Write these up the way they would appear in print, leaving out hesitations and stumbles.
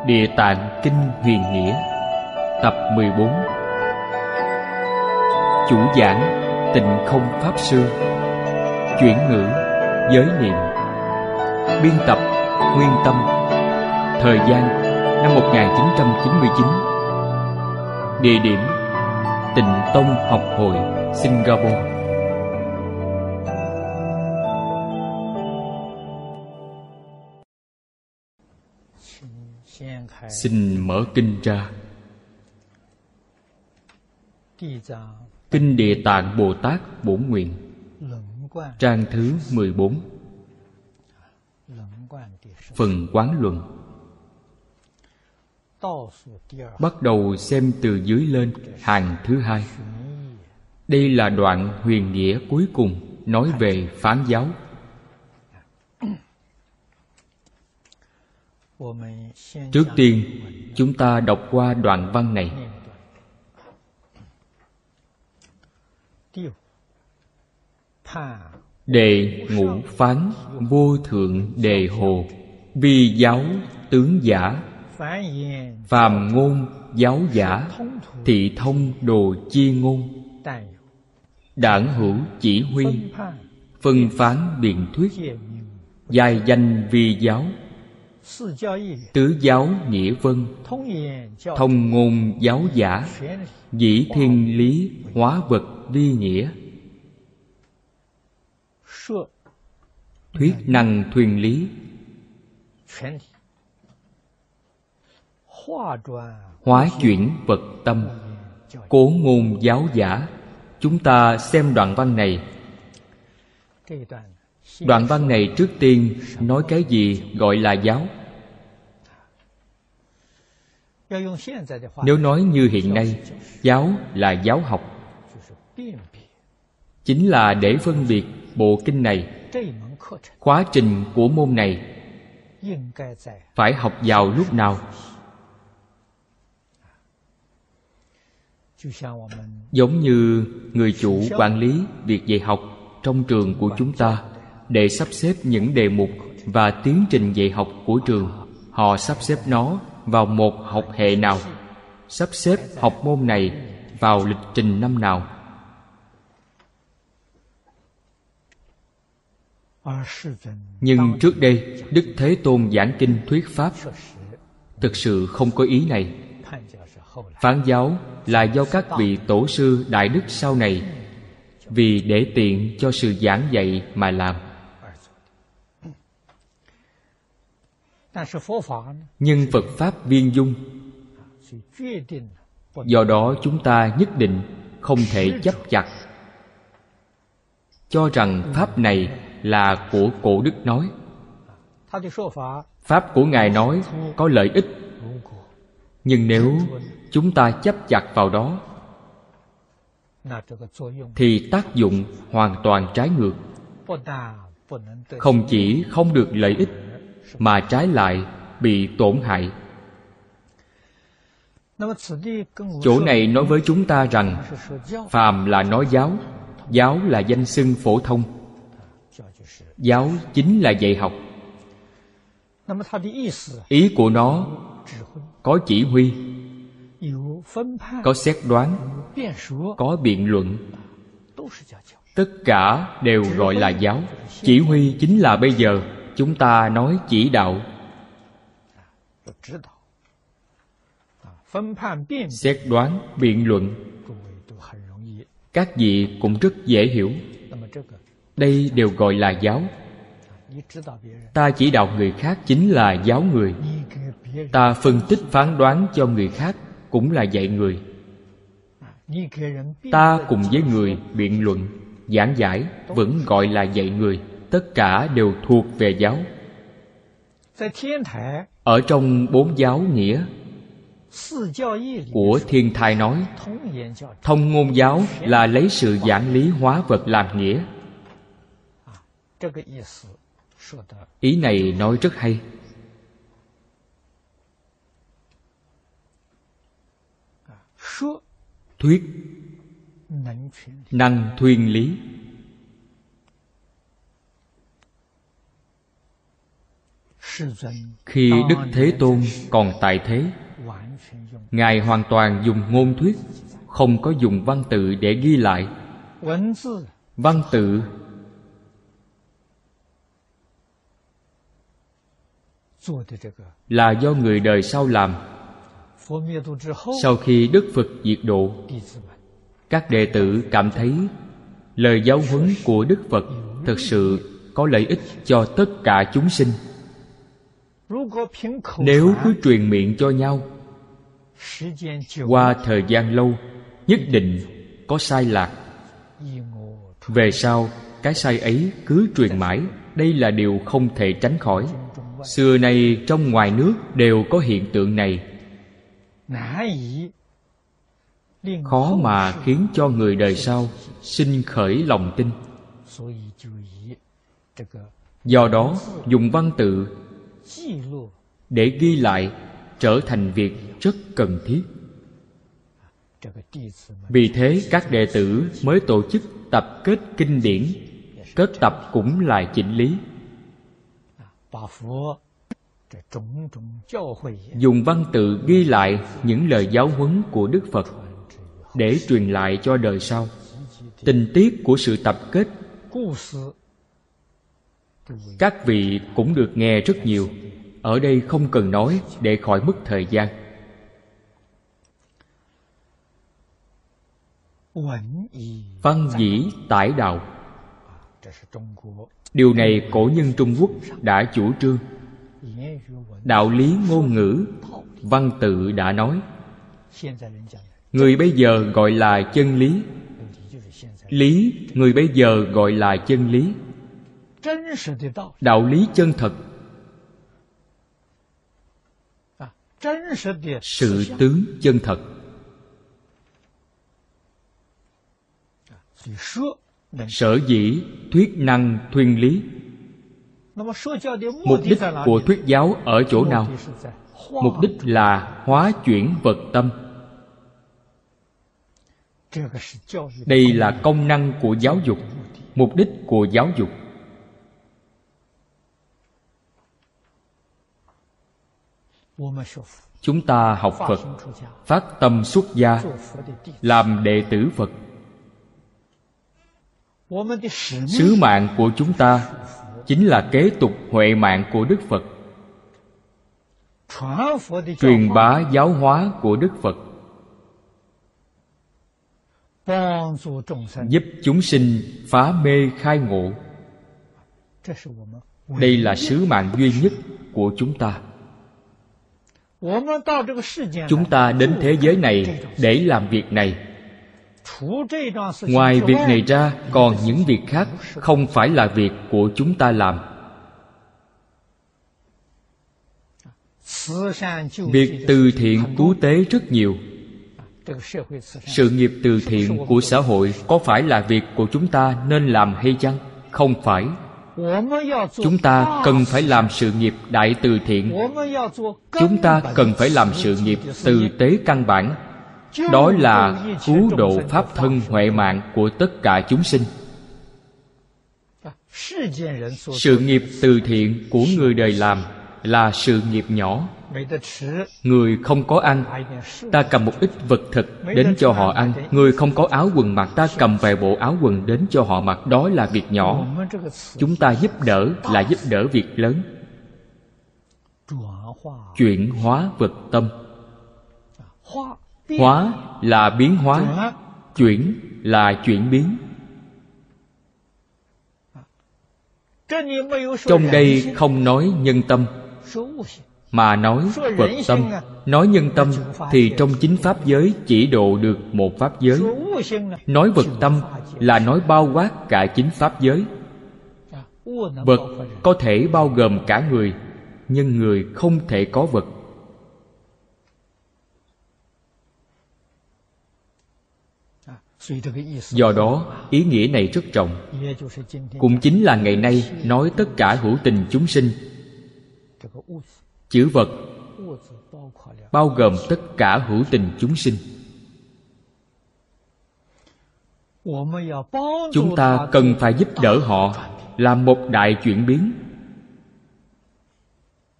Địa Tạng Kinh Huyền Nghĩa, tập 14. Chủ giảng Tịnh Không Pháp Sư. Chuyển ngữ Giới Niệm. Biên tập Nguyên Tâm. Thời gian năm 1999. Địa điểm Tịnh Tông Học Hội, Singapore. Xin mở kinh ra. Kinh Địa Tạng Bồ Tát Bổn Nguyện, trang thứ 14, phần Quán Luận. Bắt đầu xem từ dưới lên, hàng thứ hai. Đây là đoạn huyền nghĩa cuối cùng nói về phán giáo. Trước tiên, chúng ta đọc qua đoạn văn này. Đệ ngũ phán vô thượng đề hồ, vi giáo tướng giả, phàm ngôn giáo giả, thị thông đồ chi ngôn, đảng hữu chỉ huy, phân phán biện thuyết, giai danh vi giáo, tứ giáo nghĩa vân, thông ngôn giáo giả, dĩ thiên lý hóa vật vi nghĩa, thuyết năng thuyên lý, hóa chuyển vật tâm, cố ngôn giáo giả. Chúng ta xem đoạn văn này. Đoạn văn này trước tiên nói cái gì gọi là giáo? Nếu nói như hiện nay, giáo là giáo học, chính là để phân biệt bộ kinh này, khóa trình của môn này phải học vào lúc nào. Giống như người chủ quản lý việc dạy học trong trường của chúng ta, để sắp xếp những đề mục và tiến trình dạy học của trường, họ sắp xếp nó vào một học hệ nào, sắp xếp học môn này vào lịch trình năm nào. Nhưng trước đây, Đức Thế Tôn giảng kinh thuyết pháp thực sự không có ý này. Phán giáo là do các vị tổ sư đại đức sau này vì để tiện cho sự giảng dạy mà làm. Nhưng Phật Pháp viên dung, do đó chúng ta nhất định không thể chấp chặt cho rằng Pháp này là của cổ đức nói. Pháp của Ngài nói có lợi ích, nhưng nếu chúng ta chấp chặt vào đó thì tác dụng hoàn toàn trái ngược. Không chỉ không được lợi ích mà trái lại bị tổn hại. Chỗ này nói với chúng ta rằng phàm là nói giáo, giáo là danh xưng phổ thông, giáo chính là dạy học. Ý của nó có chỉ huy, có xét đoán, có biện luận, tất cả đều gọi là giáo. Chỉ huy chính là bây giờ chúng ta nói chỉ đạo. Xét đoán, biện luận, các vị cũng rất dễ hiểu. Đây đều gọi là giáo. Ta chỉ đạo người khác chính là giáo người. Ta phân tích phán đoán cho người khác cũng là dạy người. Ta cùng với người biện luận, giảng giải vẫn gọi là dạy người. Tất cả đều thuộc về giáo. Ở trong bốn giáo nghĩa của Thiên Thai nói, thông ngôn giáo là lấy sự giảng lý hóa vật làm nghĩa. Ý này nói rất hay. Thuyết năng thuyên lý. Khi Đức Thế Tôn còn tại thế, Ngài hoàn toàn dùng ngôn thuyết, không có dùng văn tự để ghi lại. Văn tự là do người đời sau làm. Sau khi Đức Phật diệt độ, các đệ tử cảm thấy lời giáo huấn của Đức Phật thực sự có lợi ích cho tất cả chúng sinh. Nếu cứ truyền miệng cho nhau, qua thời gian lâu nhất định có sai lạc. Về sau cái sai ấy cứ truyền mãi. Đây là điều không thể tránh khỏi. Xưa nay trong ngoài nước đều có hiện tượng này, khó mà khiến cho người đời sau sinh khởi lòng tin. Do đó dùng văn tự để ghi lại trở thành việc rất cần thiết. Vì thế các đệ tử mới tổ chức tập kết kinh điển. Kết tập cũng là chỉnh lý. Dùng văn tự ghi lại những lời giáo huấn của Đức Phật để truyền lại cho đời sau. Tình tiết của sự tập kết các vị cũng được nghe rất nhiều. Ở đây không cần nói để khỏi mất thời gian. Văn dĩ tải đạo. Điều này cổ nhân Trung Quốc đã chủ trương. Đạo lý ngôn ngữ, văn tự đã nói. Người bây giờ gọi là chân lý. Lý, người bây giờ gọi là chân lý. Đạo lý chân thật, sự tướng chân thật. Sở dĩ thuyết năng thuyên lý. Mục đích của thuyết giáo ở chỗ nào? Mục đích là hóa chuyển vật tâm. Đây là công năng của giáo dục, mục đích của giáo dục. Chúng ta học Phật, phát tâm xuất gia, làm đệ tử Phật. Sứ mạng của chúng ta chính là kế tục huệ mạng của Đức Phật, truyền bá giáo hóa của Đức Phật, giúp chúng sinh phá mê khai ngộ. Đây là sứ mạng duy nhất của chúng ta. Chúng ta đến thế giới này để làm việc này. Ngoài việc này ra, còn những việc khác không phải là việc của chúng ta làm. Việc từ thiện cứu tế rất nhiều. Sự nghiệp từ thiện của xã hội có phải là việc của chúng ta nên làm hay chăng? Không phải. Chúng ta cần phải làm sự nghiệp đại từ thiện. Chúng ta cần phải làm sự nghiệp từ tế căn bản. Đó là cứu độ pháp thân huệ mạng của tất cả chúng sinh. Sự nghiệp từ thiện của người đời làm là sự nghiệp nhỏ. Người không có ăn, ta cầm một ít vật thực đến cho họ ăn. Người không có áo quần mặc, ta cầm vài bộ áo quần đến cho họ mặc. Đó là việc nhỏ. Chúng ta giúp đỡ là giúp đỡ việc lớn. Chuyển hóa vật tâm. Hóa là biến hóa, chuyển là chuyển biến. Trong đây không nói nhân tâm, mà nói vật tâm. Nói nhân tâm thì trong chính pháp giới chỉ độ được một pháp giới. Nói vật tâm là nói bao quát cả chính pháp giới. Vật có thể bao gồm cả người, nhưng người không thể có vật. Do đó, ý nghĩa này rất rộng. Cũng chính là ngày nay nói tất cả hữu tình chúng sinh. Chữ vật bao gồm tất cả hữu tình chúng sinh. Chúng ta cần phải giúp đỡ họ làm một đại chuyển biến.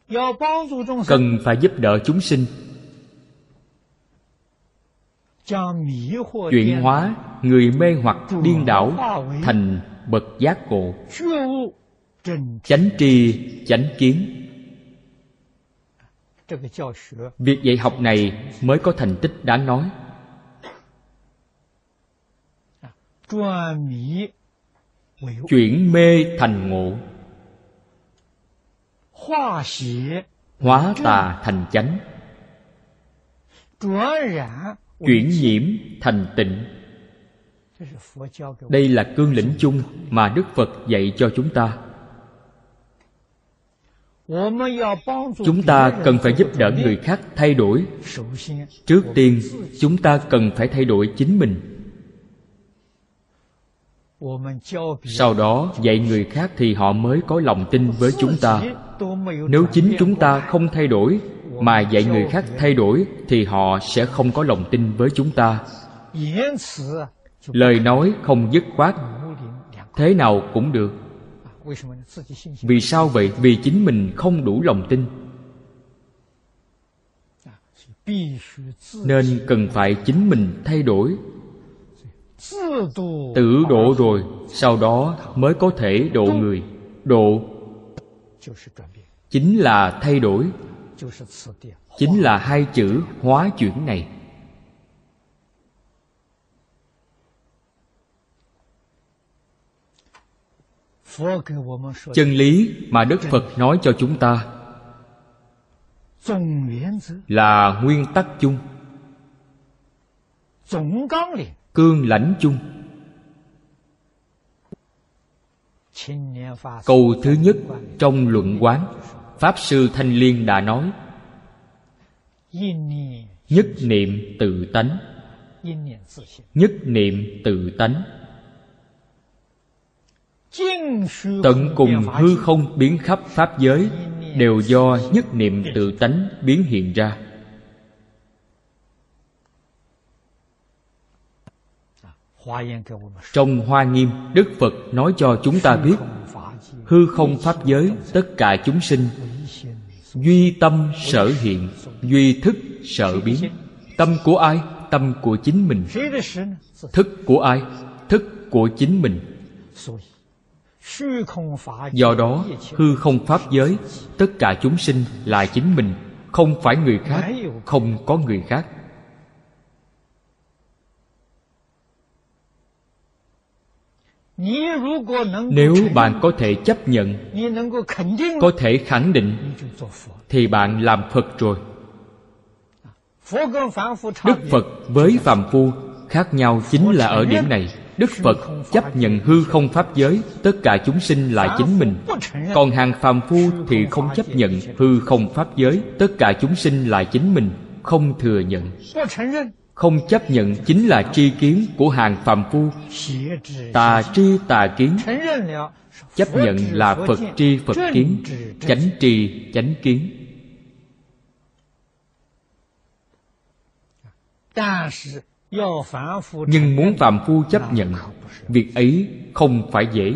cần phải giúp đỡ chúng sinh, chuyển hóa người mê hoặc điên đảo thành bậc giác ngộ, chánh tri chánh kiến. Việc dạy học này mới có thành tích đáng nói. Chuyển mê thành ngộ, hóa tà thành chánh, chuyển nhiễm thành tịnh. Đây là cương lĩnh chung mà Đức Phật dạy cho chúng ta. Chúng ta cần phải giúp đỡ người khác thay đổi. Trước tiên, chúng ta cần phải thay đổi chính mình. Sau đó dạy người khác thì họ mới có lòng tin với chúng ta. Nếu chính chúng ta không thay đổi mà dạy người khác thay đổi thì họ sẽ không có lòng tin với chúng ta. Lời nói không dứt khoát, thế nào cũng được. Vì sao vậy? Vì chính mình không đủ lòng tin. Nên cần phải chính mình thay đổi, tự độ rồi sau đó mới có thể độ người. Độ chính là thay đổi, chính là hai chữ hóa chuyển này. Chân lý mà Đức Phật nói cho chúng ta là nguyên tắc chung, cương lãnh chung. Câu thứ nhất trong luận quán, Pháp Sư Thanh Liên đã nói: nhất niệm tự tánh, nhất niệm tự tánh. Tận cùng hư không biến khắp pháp giới đều do nhất niệm tự tánh biến hiện ra. Trong Hoa Nghiêm, Đức Phật nói cho chúng ta biết, hư không pháp giới tất cả chúng sinh duy tâm sở hiện, duy thức sở biến. Tâm của ai? Tâm của chính mình. Thức của ai? Thức của chính mình. Do đó, hư không pháp giới tất cả chúng sinh là chính mình, không phải người khác, không có người khác. Nếu bạn có thể chấp nhận, có thể khẳng định, thì bạn làm Phật rồi. Đức Phật với phàm phu khác nhau chính là ở điểm này. Đức Phật chấp nhận hư không pháp giới tất cả chúng sinh là chính mình, còn hàng phàm phu thì không chấp nhận hư không pháp giới tất cả chúng sinh là chính mình, không thừa nhận. Không chấp nhận chính là tri kiến của hàng phàm phu, tà tri tà kiến. Chấp nhận là Phật tri Phật kiến, chánh tri chánh kiến. Nhưng muốn phàm phu chấp nhận, việc ấy không phải dễ.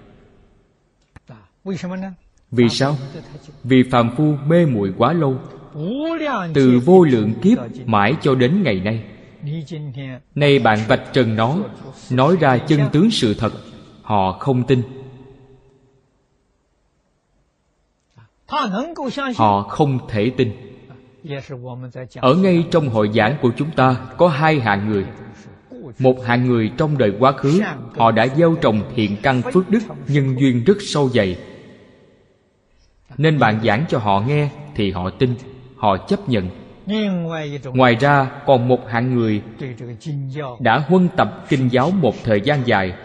Vì sao? Vì phàm phu mê muội quá lâu, từ vô lượng kiếp mãi cho đến ngày nay. Nay bạn vạch trần nó, nói ra chân tướng sự thật, họ không tin. Họ không thể tin. Ở ngay trong hội giảng của chúng ta có hai hạng người. Một hạng người trong đời quá khứ, họ đã gieo trồng thiện căn phước đức, nhân duyên rất sâu dày, nên bạn giảng cho họ nghe thì họ tin, họ chấp nhận. Ngoài ra còn một hạng người đã huân tập kinh giáo một thời gian dài,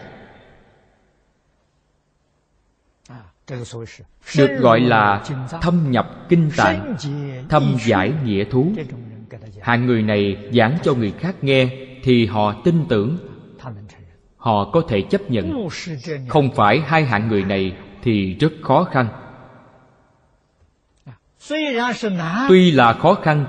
được gọi là thâm nhập kinh tạng, thâm giải nghĩa thú. Hạng người này giảng cho người khác nghe thì họ tin tưởng, họ có thể chấp nhận. Không phải hai hạng người này thì rất khó khăn. Tuy là khó khăn,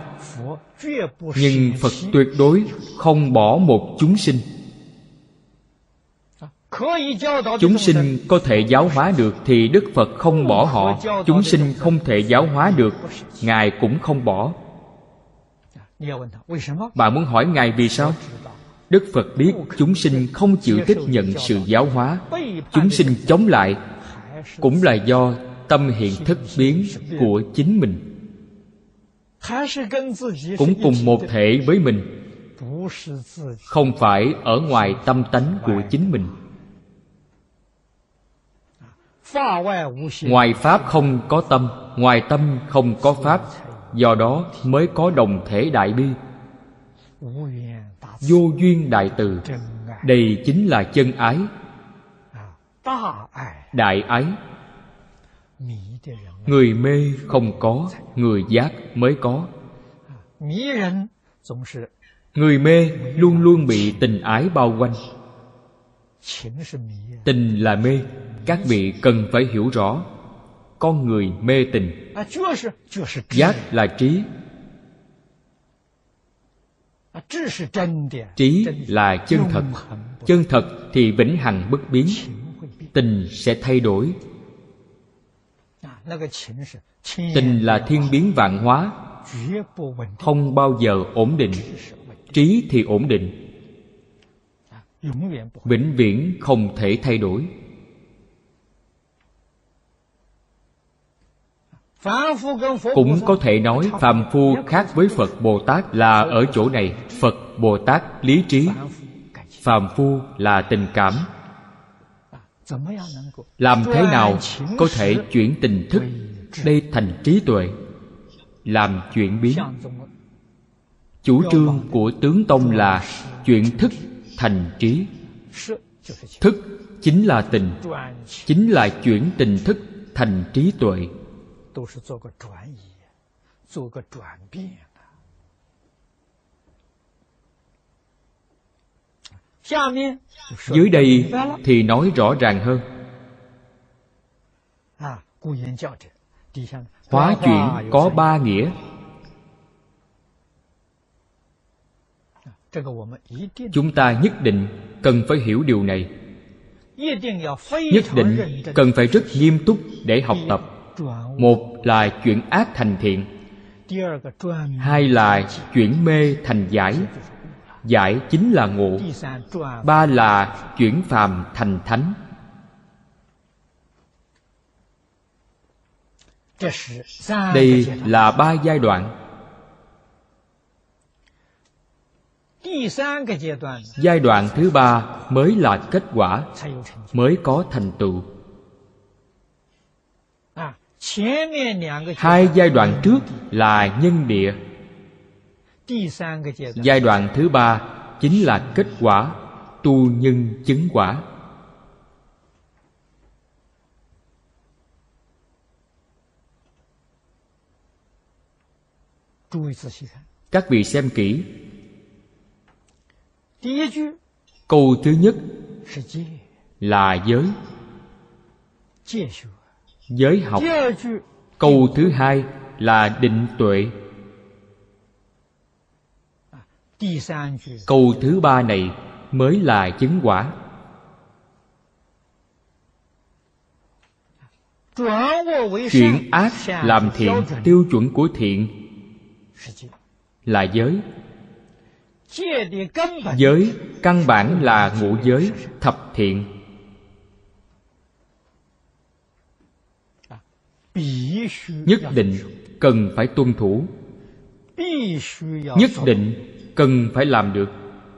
nhưng Phật tuyệt đối không bỏ một chúng sinh. Chúng sinh có thể giáo hóa được thì Đức Phật không bỏ họ. Chúng sinh không thể giáo hóa được, Ngài cũng không bỏ. Bạn muốn hỏi Ngài vì sao? Đức Phật biết chúng sinh không chịu tiếp nhận sự giáo hóa, chúng sinh chống lại, cũng là do tâm hiện thức biến của chính mình, cũng cùng một thể với mình, không phải ở ngoài tâm tánh của chính mình. Ngoài Pháp không có tâm, ngoài tâm không có Pháp, do đó mới có đồng thể đại bi, vô duyên đại từ. Đây chính là chân ái, đại ái. Người mê không có, người giác mới có. Người mê luôn luôn bị tình ái bao quanh. Tình là mê, các vị cần phải hiểu rõ. Con người mê tình. Giác là trí. Trí là chân thật. Chân thật thì vĩnh hằng bất biến. Tình sẽ thay đổi. Tình là thiên biến vạn hóa, không bao giờ ổn định. Trí thì ổn định, vĩnh viễn không thể thay đổi. Cũng có thể nói phàm phu khác với Phật Bồ Tát là ở chỗ này. Phật Bồ Tát lý trí, phàm phu là tình cảm. Làm thế nào có thể chuyển tình thức đây thành trí tuệ, làm chuyển biến? Chủ trương của tướng Tông là chuyển thức thành trí. Thức chính là tình, chính là chuyển tình thức thành trí tuệ. Dưới đây thì nói rõ ràng hơn. Hóa chuyển có ba nghĩa. Chúng ta nhất định cần phải hiểu điều này. Nhất định cần phải rất nghiêm túc để học tập. Một là chuyển ác thành thiện, hai là chuyển mê thành giải, giải chính là ngộ, ba là chuyển phàm thành thánh. Đây là ba giai đoạn. Giai đoạn thứ ba mới là kết quả, mới có thành tựu. Hai giai đoạn trước là nhân địa. Giai đoạn thứ ba chính là kết quả, tu nhân chứng quả. Các vị xem kỹ. Câu thứ nhất là giới, giới học. Câu thứ hai là định tuệ. Câu thứ ba này mới là chứng quả. Chuyển ác làm thiện, tiêu chuẩn của thiện là giới. Giới căn bản là ngũ giới, thập thiện. Nhất định cần phải tuân thủ, nhất định cần phải làm được.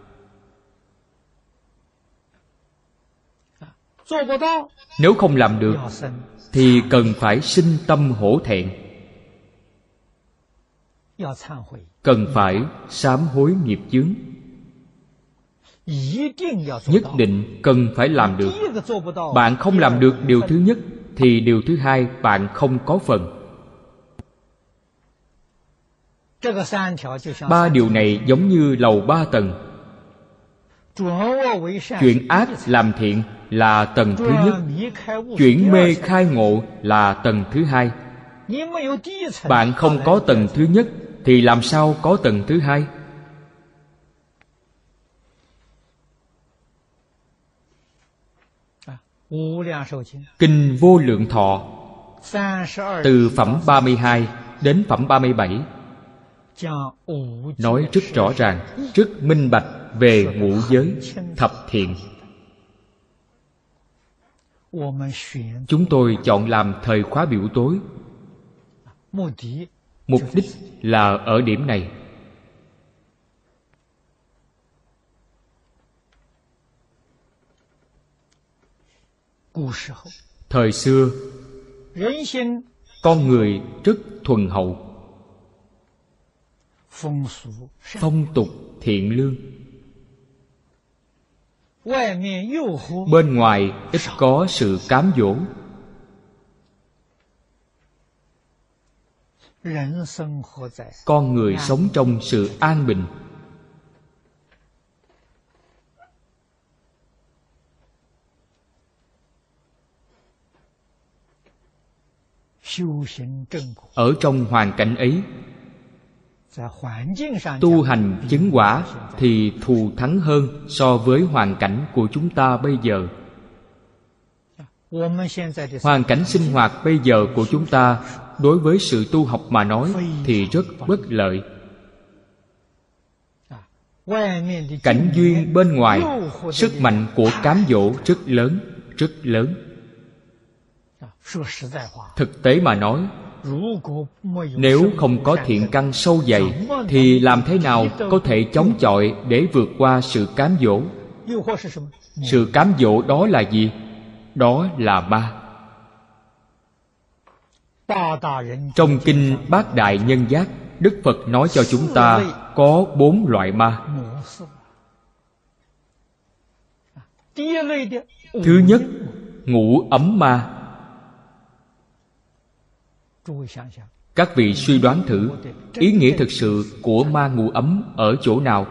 Nếu không làm được thì cần phải sinh tâm hổ thẹn, cần phải sám hối nghiệp chướng. Nhất định cần phải làm được. Bạn không làm được điều thứ nhất thì điều thứ hai bạn không có phần. Ba điều này giống như lầu ba tầng. Chuyển ác làm thiện là tầng thứ nhất, chuyển mê khai ngộ là tầng thứ hai. Bạn không có tầng thứ nhất thì làm sao có tầng thứ hai? Kinh Vô Lượng Thọ từ phẩm 32 đến phẩm 37 nói rất rõ ràng, rất minh bạch về ngũ giới thập thiện. Chúng tôi chọn làm thời khóa biểu tối. Mục đích là ở điểm này. Thời xưa, con người rất thuần hậu, phong tục thiện lương. Bên ngoài ít có sự cám dỗ. Con người sống trong sự an bình. Ở trong hoàn cảnh ấy, tu hành chứng quả thì thù thắng hơn so với hoàn cảnh của chúng ta bây giờ. Hoàn cảnh sinh hoạt bây giờ của chúng ta đối với sự tu học mà nói thì rất bất lợi. Cảnh duyên bên ngoài, sức mạnh của cám dỗ rất lớn, rất lớn. Thực tế mà nói, nếu không có thiện căn sâu dày thì làm thế nào có thể chống chọi để vượt qua sự cám dỗ? Sự cám dỗ đó là gì? Đó là ma. Trong kinh Bát Đại Nhân Giác, Đức Phật nói cho chúng ta có 4 loại ma. Thứ nhất, ngũ ấm ma. Các vị suy đoán thử, ý nghĩa thực sự của ma ngũ ấm ở chỗ nào?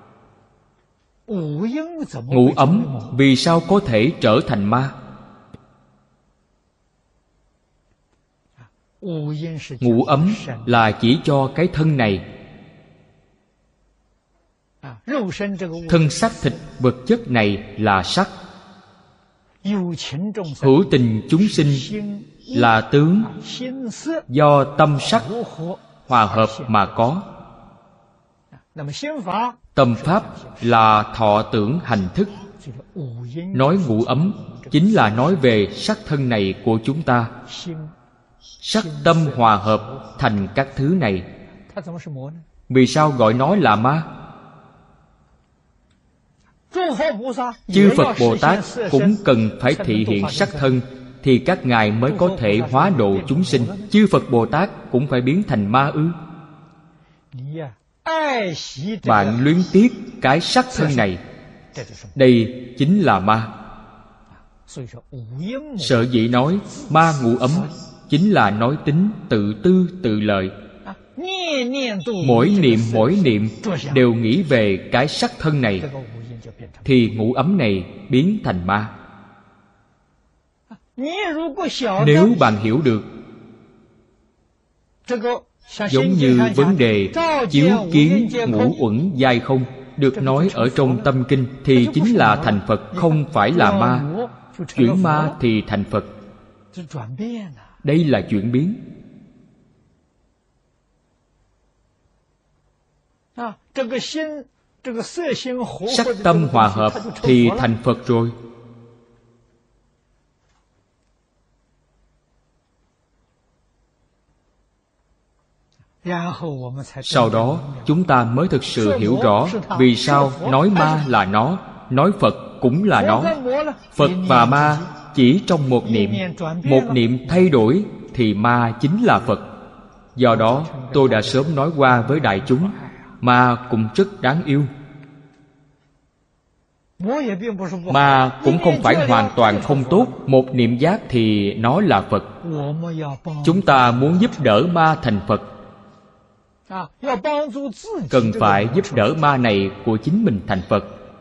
Ngũ ấm vì sao có thể trở thành ma? Ngũ ấm là chỉ cho cái thân này. Thân xác thịt vật chất này là sắc. Hữu tình chúng sinh là tướng do tâm sắc hòa hợp mà có. Tâm pháp là thọ tưởng hành thức. Nói ngũ ấm chính là nói về sắc thân này của chúng ta. Sắc tâm hòa hợp thành các thứ này. Vì sao gọi nó là ma? Chư Phật Bồ Tát cũng cần phải thị hiện sắc thân thì các ngài mới có thể hóa độ chúng sinh. Chư Phật Bồ Tát cũng phải biến thành ma ư? Bạn luyến tiếc cái sắc thân này, đây chính là ma. Sở dĩ nói ma ngũ ấm chính là nói tính tự tư tự lợi. Mỗi niệm đều nghĩ về cái sắc thân này thì ngũ ấm này biến thành ma. Nếu bạn hiểu được, giống như vấn đề chiếu kiến ngũ uẩn giai không được nói ở trong tâm kinh thì chính là thành Phật, không phải là ma. Chuyển ma thì thành Phật. Đây là chuyển biến. Sắc tâm hòa hợp thì thành Phật rồi. Sau đó chúng ta mới thực sự hiểu rõ vì sao nói ma là nó, nói Phật cũng là nó. Phật và ma chỉ trong một niệm thay đổi thì ma chính là Phật. Do đó tôi đã sớm nói qua với đại chúng, ma cũng rất đáng yêu. Ma cũng không phải hoàn toàn không tốt. Một niệm giác thì nó là Phật. Chúng ta muốn giúp đỡ ma thành Phật, cần phải giúp đỡ ma này của chính mình thành Phật.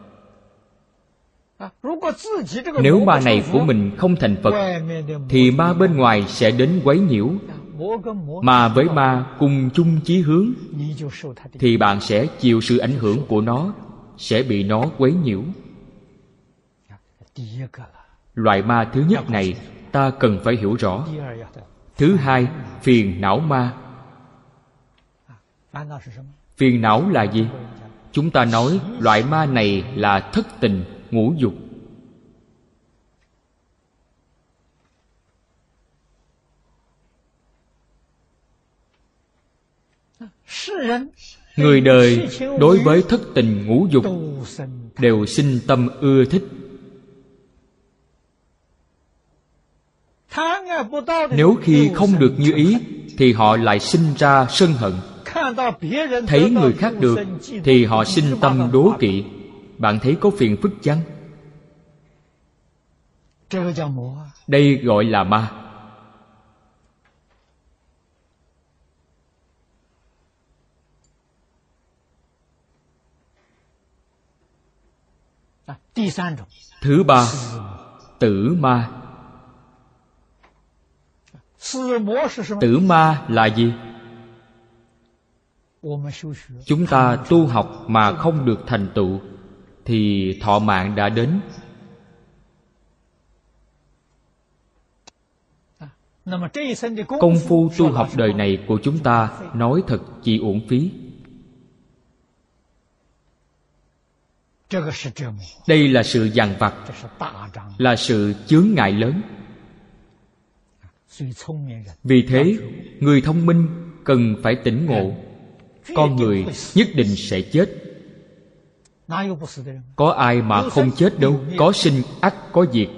Nếu ma này của mình không thành Phật thì ma bên ngoài sẽ đến quấy nhiễu. Mà với ma cùng chung chí hướng thì bạn sẽ chịu sự ảnh hưởng của nó, sẽ bị nó quấy nhiễu. Loại ma thứ nhất này ta cần phải hiểu rõ. Thứ hai, phiền não ma. Phiền não là gì? Chúng ta nói loại ma này là thất tình, ngũ dục. Người đời đối với thất tình ngũ dục đều sinh tâm ưa thích. Nếu khi không được như ý thì họ lại sinh ra sân hận. Thấy người khác được thì họ sinh tâm đố kỵ. Bạn thấy có phiền phức chăng? Đây gọi là ma. Thứ ba, tử ma. Tử ma là gì? Chúng ta tu học mà không được thành tựu thì thọ mạng đã đến. Công phu tu học đời này của chúng ta nói thật chỉ uổng phí. Đây là sự dằn vặt, là sự chướng ngại lớn. Vì thế, người thông minh cần phải tỉnh ngộ. Con người nhất định sẽ chết. Có ai mà không chết đâu. Có sinh ắt có diệt.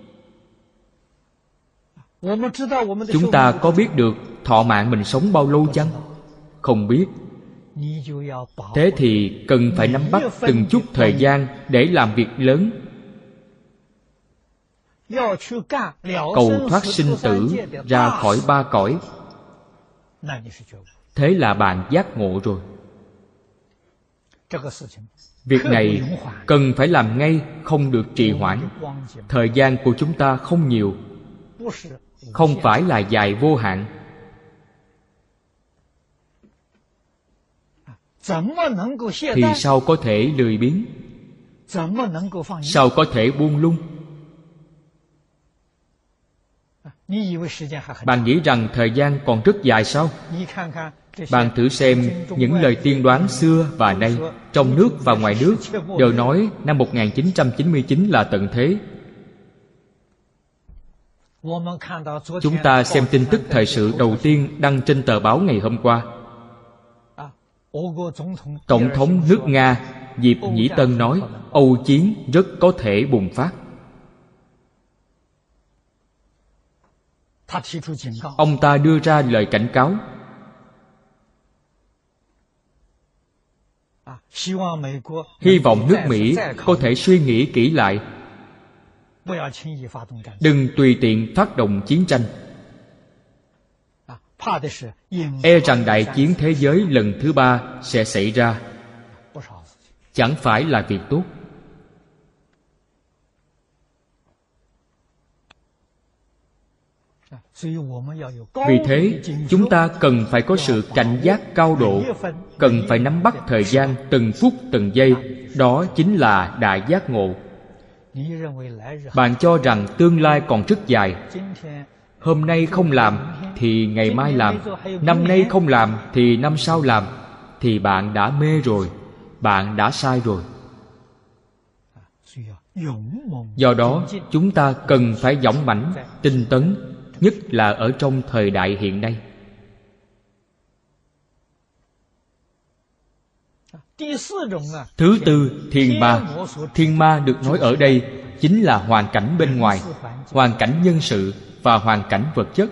Chúng ta có biết được thọ mạng mình sống bao lâu chăng? Không biết. Thế thì cần phải nắm bắt từng chút thời gian để làm việc lớn, cầu thoát sinh tử, ra khỏi ba cõi. Thế là bạn giác ngộ rồi. Việc này cần phải làm ngay, không được trì hoãn. Thời gian của chúng ta không nhiều, không phải là dài vô hạn. Thì sao có thể lười biếng? Sao có thể buông lung? Bạn nghĩ rằng thời gian còn rất dài sao? Bạn thử xem những lời tiên đoán xưa và nay, trong nước và ngoài nước, đều nói năm 1999 là tận thế. Chúng ta xem tin tức thời sự đầu tiên đăng trên tờ báo ngày hôm qua. Tổng thống nước Nga Diệp Nhĩ Tân nói Âu chiến rất có thể bùng phát. Ông ta đưa ra lời cảnh cáo. Hy vọng nước Mỹ có thể suy nghĩ kỹ lại, đừng tùy tiện phát động chiến tranh. E rằng đại chiến thế giới lần thứ ba sẽ xảy ra, chẳng phải là việc tốt. Vì thế, chúng ta cần phải có sự cảnh giác cao độ, cần phải nắm bắt thời gian từng phút từng giây. Đó chính là đại giác ngộ. Bạn cho rằng tương lai còn rất dài. Hôm nay không làm thì ngày mai làm, năm nay không làm thì năm sau làm, thì bạn đã mê rồi, bạn đã sai rồi. Do đó, chúng ta cần phải dũng mãnh, tinh tấn, nhất là ở trong thời đại hiện nay. Thứ tư, thiên ma. Thiên ma được nói ở đây chính là hoàn cảnh bên ngoài, hoàn cảnh nhân sự và hoàn cảnh vật chất.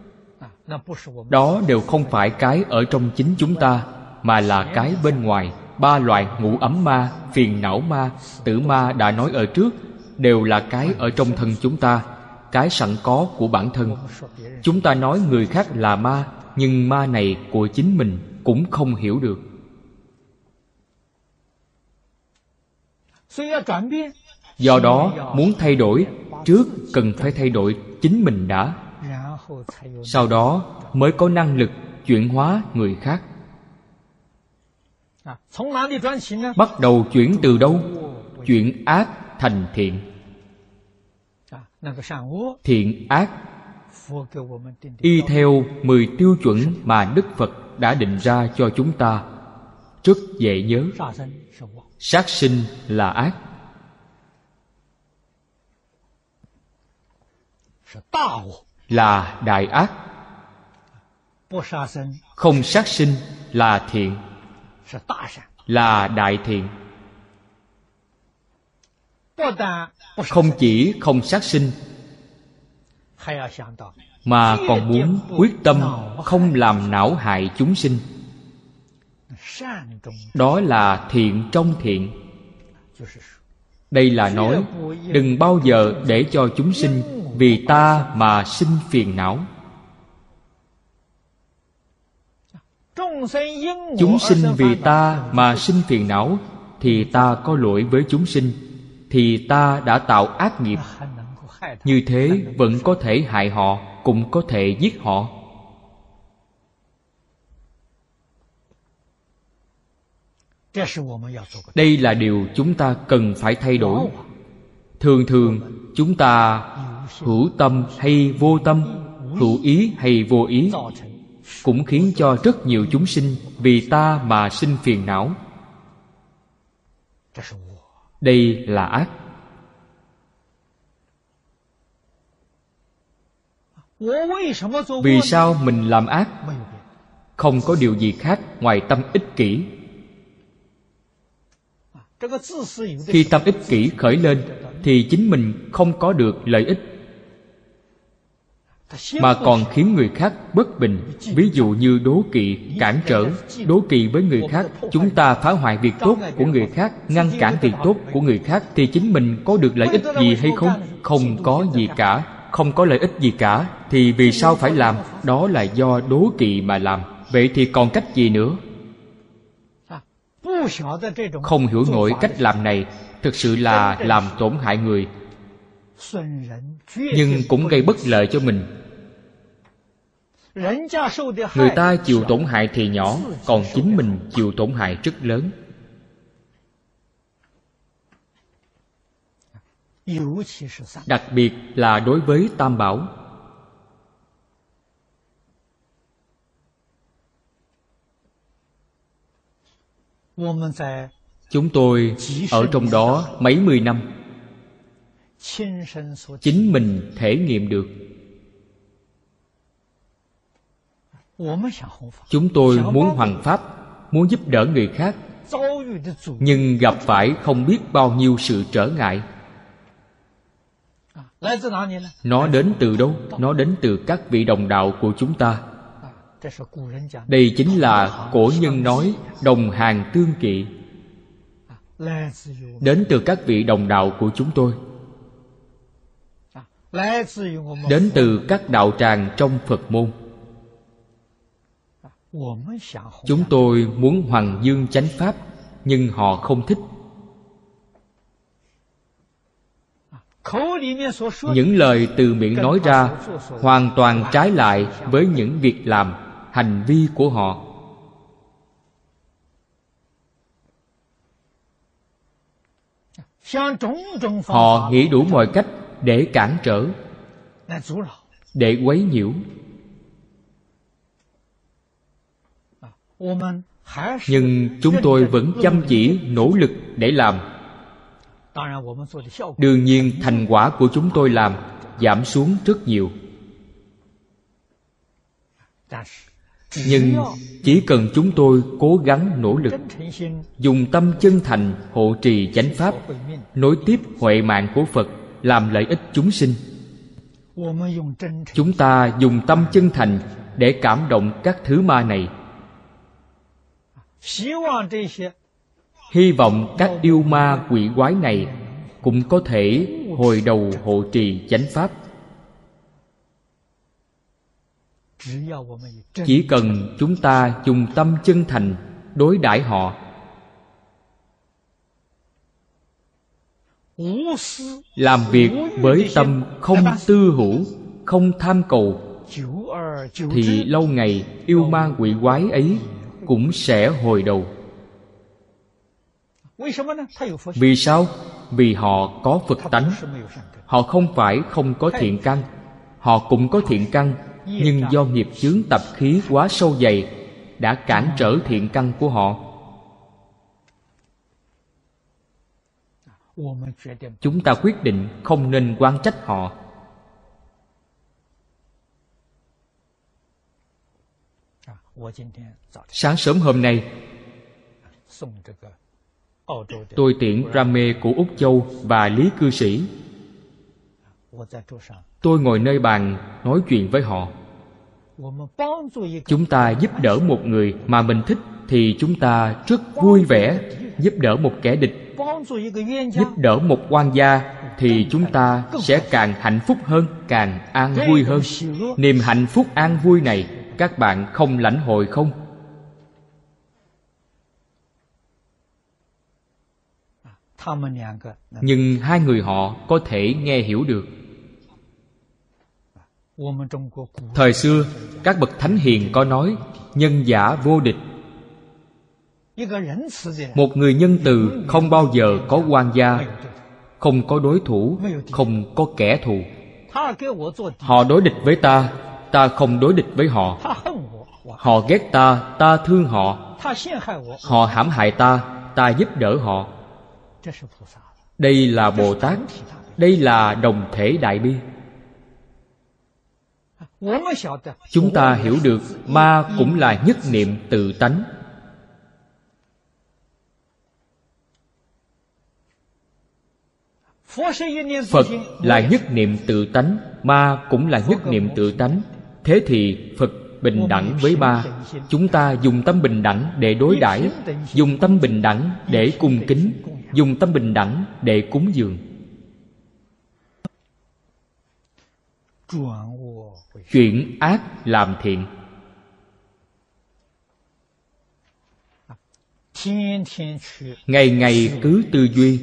Đó đều không phải cái ở trong chính chúng ta, mà là cái bên ngoài. Ba loại ngũ ấm ma, phiền não ma, tử ma đã nói ở trước, đều là cái ở trong thân chúng ta, cái sẵn có của bản thân. Chúng ta nói người khác là ma, nhưng ma này của chính mình cũng không hiểu được. Do đó, muốn thay đổi, trước cần phải thay đổi chính mình đã, sau đó mới có năng lực chuyển hóa người khác. Bắt đầu chuyển từ đâu? Chuyển ác thành thiện. thiện ác y theo 10 tiêu chuẩn mà Đức Phật đã định ra cho chúng ta, rất dễ nhớ. Sát sinh là ác, là đại ác. Không sát sinh là thiện, là đại thiện. Không chỉ không sát sinh, mà còn muốn quyết tâm không làm não hại chúng sinh. Đó là thiện trong thiện. Đây là nói đừng bao giờ để cho chúng sinh vì ta mà sinh phiền não. Chúng sinh vì ta mà sinh phiền não thì ta có lỗi với chúng sinh, thì ta đã tạo ác nghiệp. Như thế vẫn có thể hại họ, cũng có thể giết họ. Đây là điều chúng ta cần phải thay đổi. Thường thường chúng ta hữu tâm hay vô tâm, hữu ý hay vô ý, cũng khiến cho rất nhiều chúng sinh vì ta mà sinh phiền não. Đây là ác. Vì sao mình làm ác? Không có điều gì khác ngoài tâm ích kỷ. Khi tâm ích kỷ khởi lên thì chính mình không có được lợi ích, mà còn khiến người khác bất bình. Ví dụ như đố kỵ, cản trở. Đố kỵ với người khác, chúng ta phá hoại việc tốt của người khác, ngăn cản việc tốt của người khác, thì chính mình có được lợi ích gì hay không? Không có gì cả. Không có lợi ích gì cả thì vì sao phải làm? Đó là do đố kỵ mà làm. Vậy thì còn cách gì nữa? Không hiểu nổi cách làm này, thực sự là làm tổn hại người, nhưng cũng gây bất lợi cho mình. Người ta chịu tổn hại thì nhỏ, còn chính mình chịu tổn hại rất lớn. Đặc biệt là đối với Tam Bảo. Chúng tôi ở trong đó mấy mươi năm, chính mình thể nghiệm được. Chúng tôi muốn hoằng pháp, muốn giúp đỡ người khác, nhưng gặp phải không biết bao nhiêu sự trở ngại. Nó đến từ đâu? Nó đến từ các vị đồng đạo của chúng ta. Đây chính là cổ nhân nói đồng hàng tương kỵ. Đến từ các vị đồng đạo của chúng tôi, đến từ các đạo tràng trong Phật môn. Chúng tôi muốn hoằng dương chánh pháp, nhưng họ không thích. Những lời từ miệng nói ra hoàn toàn trái lại với những việc làm, hành vi của họ. Họ nghĩ đủ mọi cách để cản trở, để quấy nhiễu. Nhưng chúng tôi vẫn chăm chỉ nỗ lực để làm. Đương nhiên thành quả của chúng tôi làm giảm xuống rất nhiều. Nhưng chỉ cần chúng tôi cố gắng nỗ lực, dùng tâm chân thành hộ trì chánh pháp, nối tiếp huệ mạng của Phật, làm lợi ích chúng sinh. Chúng ta dùng tâm chân thành để cảm động các thứ ma này. Hy vọng các yêu ma quỷ quái này cũng có thể hồi đầu hộ trì chánh pháp. Chỉ cần chúng ta dùng tâm chân thành đối đãi họ, làm việc với tâm không tư hữu, không tham cầu, thì lâu ngày yêu ma quỷ quái ấy cũng sẽ hồi đầu. Vì sao? Vì họ có Phật tánh. Họ không phải không có thiện căn. Họ cũng có thiện căn, nhưng do nghiệp chướng tập khí quá sâu dày đã cản trở thiện căn của họ. Chúng ta quyết định không nên oán trách họ. Sáng sớm hôm nay, tôi tiễn Rame của Úc Châu và Lý cư sĩ. Tôi ngồi nơi bàn nói chuyện với họ. Chúng ta giúp đỡ một người mà mình thích thì chúng ta rất vui vẻ. Giúp đỡ một kẻ địch, giúp đỡ một oan gia thì chúng ta sẽ càng hạnh phúc hơn, càng an vui hơn. Niềm hạnh phúc an vui này các bạn không lãnh hội không? Nhưng hai người họ có thể nghe hiểu được. Thời xưa, các bậc thánh hiền có nói nhân giả vô địch. Một người nhân từ không bao giờ có oan gia, không có đối thủ, không có kẻ thù. Họ đối địch với ta, ta không đối địch với họ. Họ ghét ta, ta thương họ. Họ hãm hại ta, ta giúp đỡ họ. Đây là Bồ Tát. Đây là đồng thể đại bi. Chúng ta hiểu được ma cũng là nhất niệm tự tánh. Phật là nhất niệm tự tánh, ma cũng là nhất niệm tự tánh. Thế thì Phật bình đẳng với ma. Chúng ta dùng tâm bình đẳng để đối đãi, dùng tâm bình đẳng để cung kính, dùng tâm bình đẳng để cúng dường. Chuyển ác làm thiện. Ngày ngày cứ tư duy,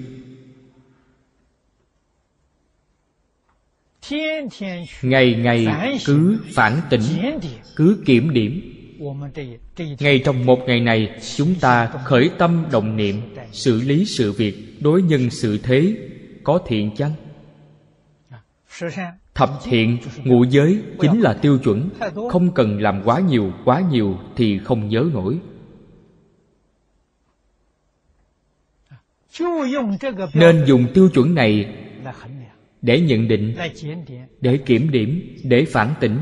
ngày ngày cứ phản tỉnh, cứ kiểm điểm. Ngay trong một ngày này, chúng ta khởi tâm động niệm, xử lý sự việc, đối nhân xử thế, có thiện chăng? Thập thiện, ngũ giới chính là tiêu chuẩn. Không cần làm quá nhiều thì không nhớ nổi. Nên dùng tiêu chuẩn này để nhận định, để kiểm điểm, để phản tỉnh.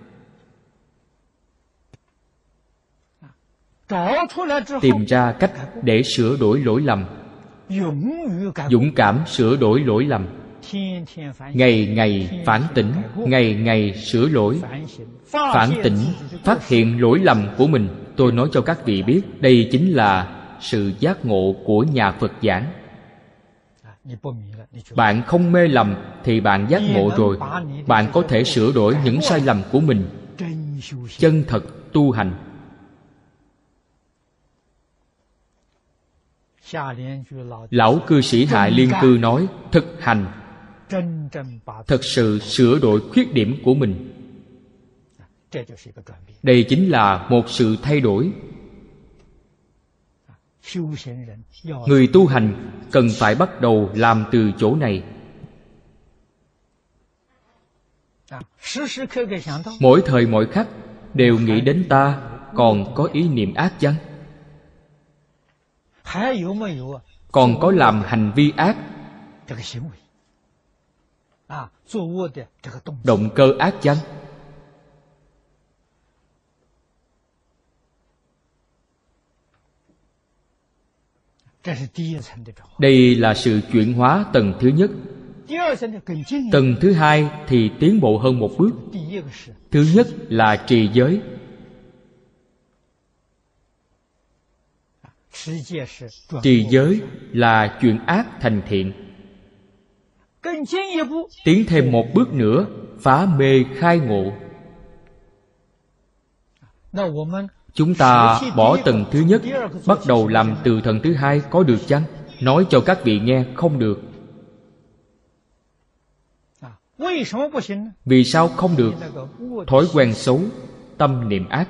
Tìm ra cách để sửa đổi lỗi lầm. Dũng cảm sửa đổi lỗi lầm. Ngày ngày phản tỉnh, ngày ngày sửa lỗi. Phản tỉnh, phát hiện lỗi lầm của mình. Tôi nói cho các vị biết, đây chính là sự giác ngộ của nhà Phật giảng. Bạn không mê lầm thì bạn giác ngộ rồi. Bạn có thể sửa đổi những sai lầm của mình, chân thật tu hành. Lão cư sĩ Hạ Liên Cư nói, thực hành, thật sự sửa đổi khuyết điểm của mình. Đây chính là một sự thay đổi. Người tu hành cần phải bắt đầu làm từ chỗ này. Mỗi thời mỗi khắc đều nghĩ đến ta, còn có ý niệm ác chăng? Còn có làm hành vi ác, động cơ ác chăng? Đây là sự chuyển hóa tầng thứ nhất. Tầng thứ hai thì tiến bộ hơn một bước. Thứ nhất là trì giới. Trì giới là chuyển ác thành thiện. Tiến thêm một bước nữa, phá mê khai ngộ. Chúng ta bỏ tầng thứ nhất, bắt đầu làm từ tầng thứ hai có được chăng? Nói cho các vị nghe, không được. Vì sao không được? Thói quen xấu, tâm niệm ác.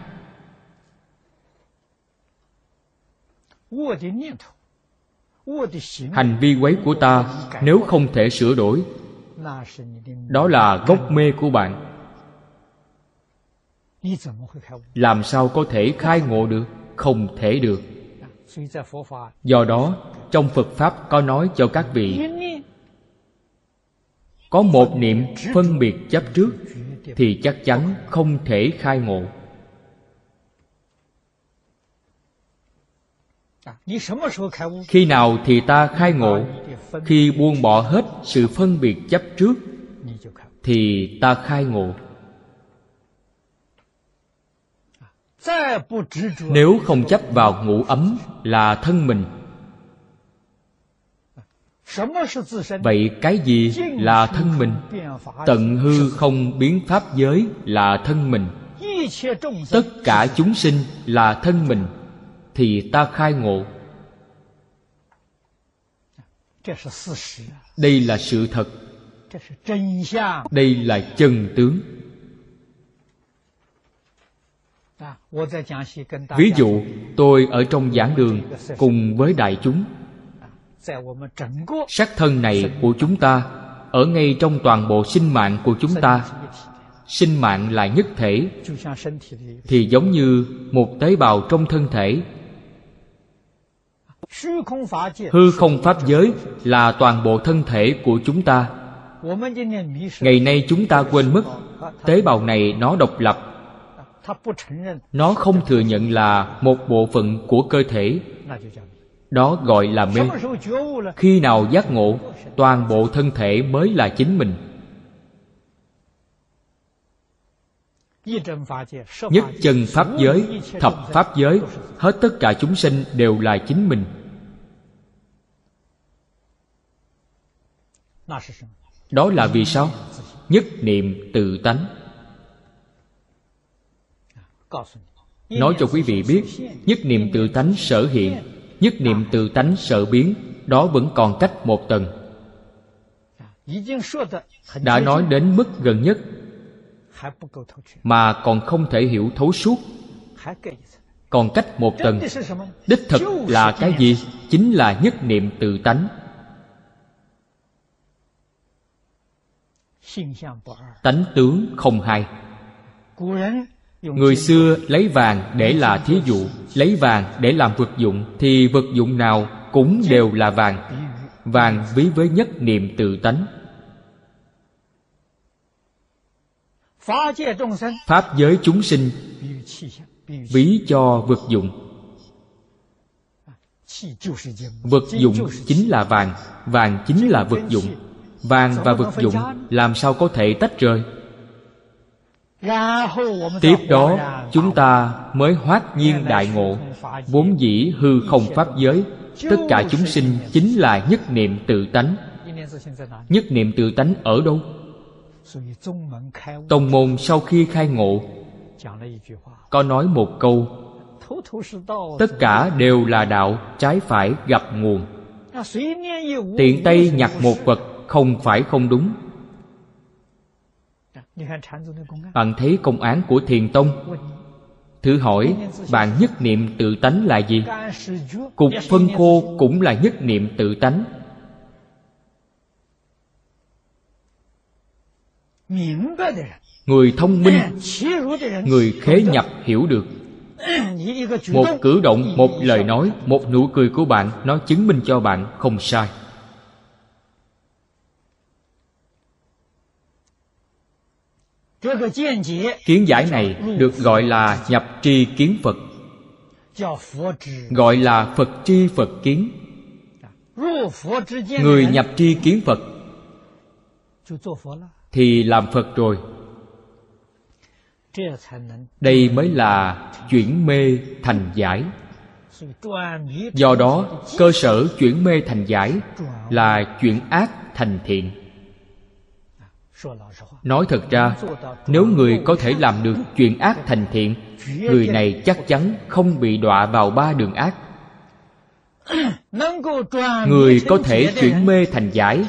Hành vi quấy của ta nếu không thể sửa đổi, đó là gốc mê của bạn. Làm sao có thể khai ngộ được? Không thể được. Do đó, trong Phật Pháp có nói cho các vị, có một niệm phân biệt chấp trước thì chắc chắn không thể khai ngộ. Khi nào thì ta khai ngộ? Khi buông bỏ hết sự phân biệt chấp trước thì ta khai ngộ. Nếu không chấp vào ngũ ấm là thân mình, vậy cái gì là thân mình? Tận hư không biến pháp giới là thân mình. Tất cả chúng sinh là thân mình, thì ta khai ngộ. Đây là sự thật. Đây là chân tướng. Ví dụ, tôi ở trong giảng đường cùng với đại chúng. Sắc thân này của chúng ta ở ngay trong toàn bộ sinh mạng của chúng ta. Sinh mạng là nhất thể, thì giống như một tế bào trong thân thể. Hư không pháp giới là toàn bộ thân thể của chúng ta. Ngày nay chúng ta quên mất tế bào này nó độc lập. Nó không thừa nhận là một bộ phận của cơ thể. Đó gọi là mê. Khi nào giác ngộ, toàn bộ thân thể mới là chính mình. Nhất chân pháp giới, thập pháp giới, hết tất cả chúng sinh đều là chính mình. Đó là vì sao? Nhất niệm tự tánh. Nói cho quý vị biết, nhất niệm tự tánh sở hiện, nhất niệm tự tánh sở biến, đó vẫn còn cách một tầng. Đã nói đến mức gần nhất, mà còn không thể hiểu thấu suốt. Còn cách một tầng. Đích thực là cái gì? Chính là nhất niệm tự tánh. Tánh tướng không hai. Người xưa lấy vàng để là thí dụ, lấy vàng để làm vật dụng, thì vật dụng nào cũng đều là vàng. Vàng ví với nhất niệm tự tánh. Pháp giới chúng sinh ví cho vật dụng. Vật dụng chính là vàng, vàng chính là vật dụng. Vàng và vật dụng làm sao có thể tách rời? Tiếp đó chúng ta mới hoát nhiên đại ngộ. Vốn dĩ hư không pháp giới, tất cả chúng sinh chính là nhất niệm tự tánh. Nhất niệm tự tánh ở đâu? Tông môn sau khi khai ngộ có nói một câu: tất cả đều là đạo, trái phải gặp nguồn. Tiện tay nhặt một vật không phải không đúng. Bạn thấy công án của Thiền Tông. Thử hỏi, bạn nhất niệm tự tánh là gì? Cục phân khô cũng là nhất niệm tự tánh. Người thông minh, người khế nhập hiểu được. Một cử động, một lời nói, một nụ cười của bạn, nó chứng minh cho bạn không sai. Kiến giải này được gọi là nhập tri kiến Phật, gọi là Phật tri Phật kiến. Người nhập tri kiến Phật thì làm Phật rồi. Đây mới là chuyển mê thành giải. Do đó, cơ sở chuyển mê thành giải là chuyển ác thành thiện. Nói thật ra, nếu người có thể làm được chuyển ác thành thiện, người này chắc chắn không bị đọa vào ba đường ác. Người có thể chuyển mê thành giải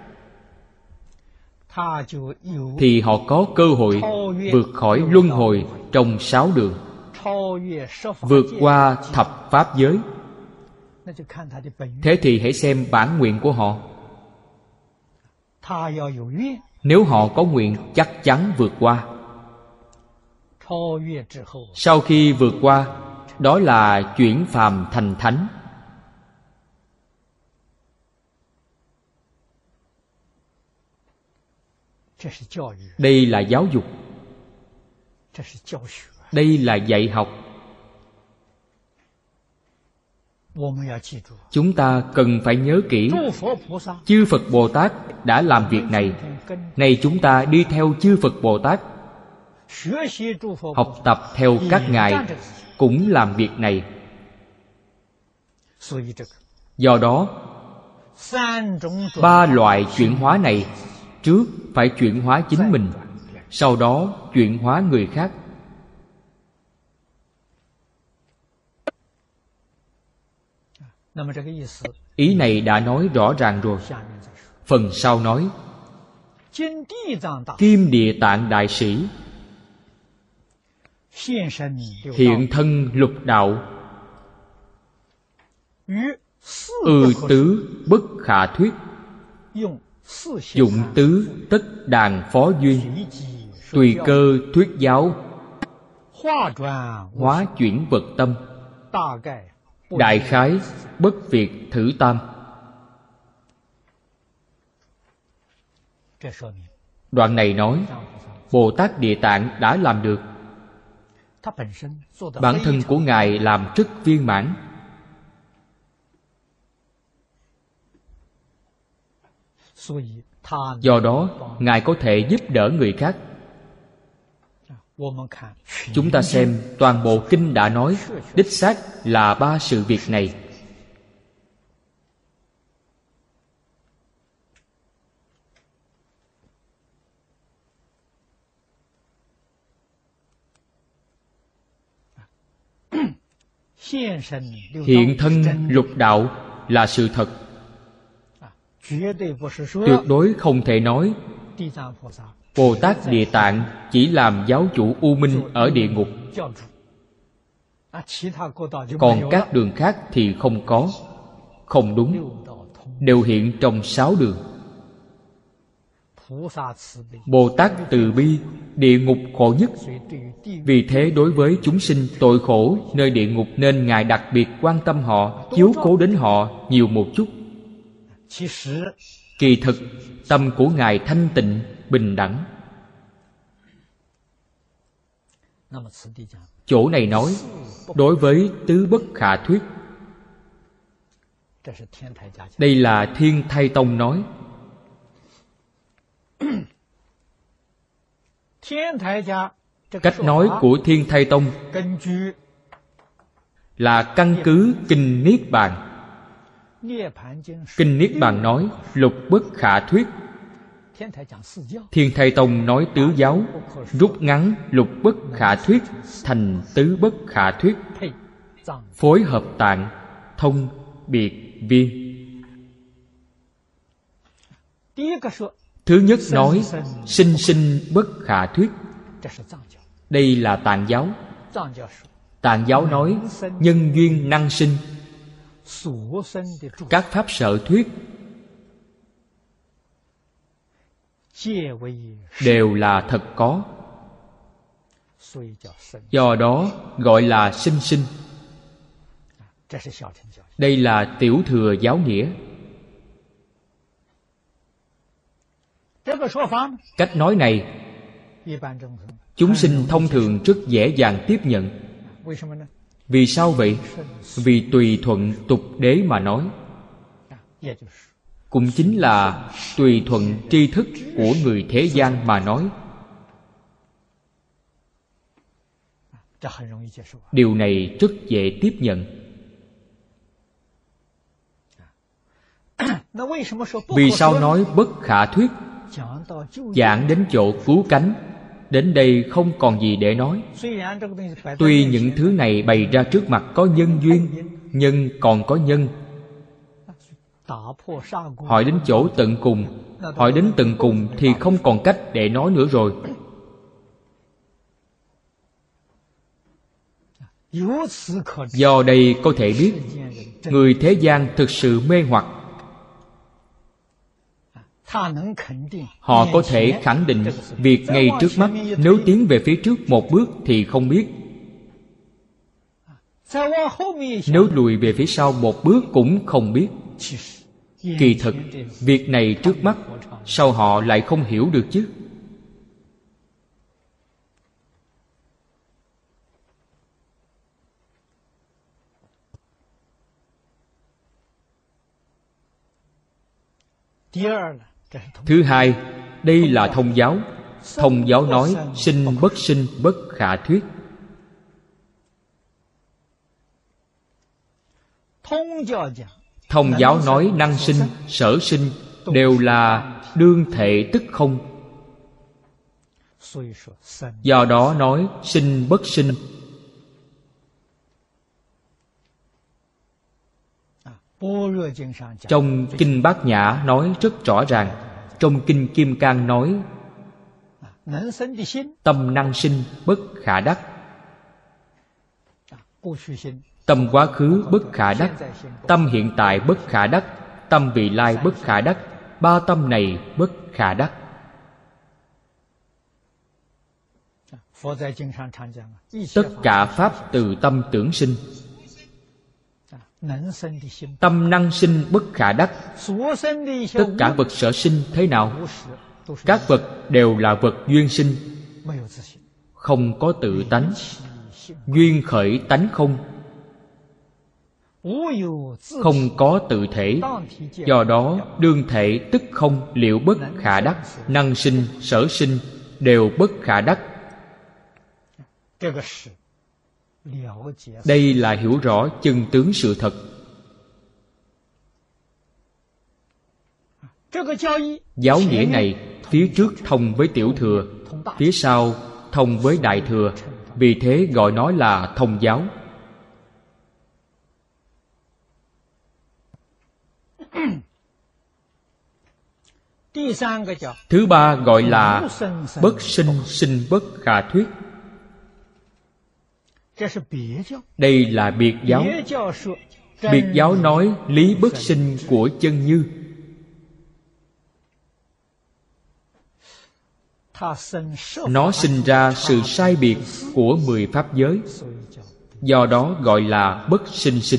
thì họ có cơ hội vượt khỏi luân hồi trong 6 đường, vượt qua thập pháp giới, Thế thì hãy xem bản nguyện của họ. Nếu họ có nguyện, chắc chắn vượt qua. Sau khi vượt qua, đó là chuyển phàm thành thánh. Đây là giáo dục. Đây là dạy học. Chúng ta cần phải nhớ kỹ, chư Phật Bồ Tát đã làm việc này. Này chúng ta đi theo chư Phật Bồ Tát, học tập theo các ngài cũng làm việc này. Do đó, 3 loại chuyển hóa này, trước phải chuyển hóa chính mình, sau đó chuyển hóa người khác. Ý này đã nói rõ ràng rồi. Phần sau nói, Kim Địa Tạng Đại Sĩ hiện thân lục đạo, tứ bất khả thuyết, dụng tứ tất đàn phó duyên, tùy cơ thuyết giáo, hóa chuyển vật tâm, đại khái bất việt thử tam. Đoạn này nói Bồ Tát Địa Tạng đã làm được. Bản thân của Ngài làm rất viên mãn. Do đó Ngài có thể giúp đỡ người khác. Chúng ta xem toàn bộ kinh đã nói đích xác là 3 sự việc này. Hiện thân lục đạo là sự thật, tuyệt đối không thể nói Bồ Tát Địa Tạng chỉ làm giáo chủ U Minh ở địa ngục, còn các đường khác thì không có. Không đúng, đều hiện trong 6 đường. Bồ Tát từ bi, địa ngục khổ nhất. Vì thế đối với chúng sinh tội khổ nơi địa ngục, nên Ngài đặc biệt quan tâm họ, chiếu cố đến họ nhiều một chút. Kỳ thực tâm của Ngài thanh tịnh, bình đẳng. Chỗ này nói đối với tứ bất khả thuyết. Đây là Thiên Thai Tông nói. Cách nói của Thiên Thai Tông là căn cứ Kinh Niết Bàn. Kinh Niết Bàn nói lục bất khả thuyết. Thiên Thai Tông nói tứ giáo, rút ngắn lục bất khả thuyết thành tứ bất khả thuyết, phối hợp tạng, thông biệt viên. Thứ nhất nói sinh sinh bất khả thuyết. Đây là Tạng giáo. Tạng giáo nói nhân duyên năng sinh, các pháp sở thuyết đều là thật có. Do đó gọi là sinh sinh. Đây là tiểu thừa giáo nghĩa. Cách nói này chúng sinh thông thường rất dễ dàng tiếp nhận. Vì sao vậy? Vì tùy thuận tục đế mà nói, cũng chính là tùy thuận tri thức của người thế gian mà nói. Điều này rất dễ tiếp nhận. Vì sao nói bất khả thuyết? Giảng đến chỗ cứu cánh, đến đây không còn gì để nói. Tuy những thứ này bày ra trước mặt có nhân duyên, nhưng còn có nhân. Hỏi đến chỗ tận cùng, hỏi đến tận cùng thì không còn cách để nói nữa rồi. Do đây có thể biết người thế gian thực sự mê hoặc. Họ có thể khẳng định việc ngay trước mắt, nếu tiến về phía trước một bước thì không biết, nếu lùi về phía sau một bước cũng không biết. Kỳ thực, việc này trước mắt, sao họ lại không hiểu được chứ? Thứ hai, đây là thông giáo. Thông giáo nói sinh bất khả thuyết. Thông giáo nói năng sinh, sở sinh đều là đương thể tức không. Do đó nói sinh bất sinh. Trong Kinh Bát Nhã nói rất rõ ràng. Trong Kinh Kim Cang nói tâm năng sinh bất khả đắc. Tâm quá khứ bất khả đắc, tâm hiện tại bất khả đắc, tâm vị lai bất khả đắc. Ba tâm này bất khả đắc. Tất cả pháp từ tâm tưởng sinh. Tâm năng sinh bất khả đắc. Tất cả vật sở sinh thế nào? Các vật đều là vật duyên sinh, không có tự tánh. Duyên khởi tánh không, không có tự thể. Do đó đương thể tức không, liệu bất khả đắc. Năng sinh, sở sinh đều bất khả đắc. Đây là hiểu rõ chân tướng sự thật. Giáo nghĩa này phía trước thông với tiểu thừa, phía sau thông với đại thừa. Vì thế gọi nó là thông giáo. Thứ ba gọi là bất sinh sinh bất khả thuyết. Đây là biệt giáo. Biệt giáo nói lý bất sinh của chân như. Nó sinh ra sự sai biệt của 10 pháp giới. Do đó gọi là bất sinh sinh.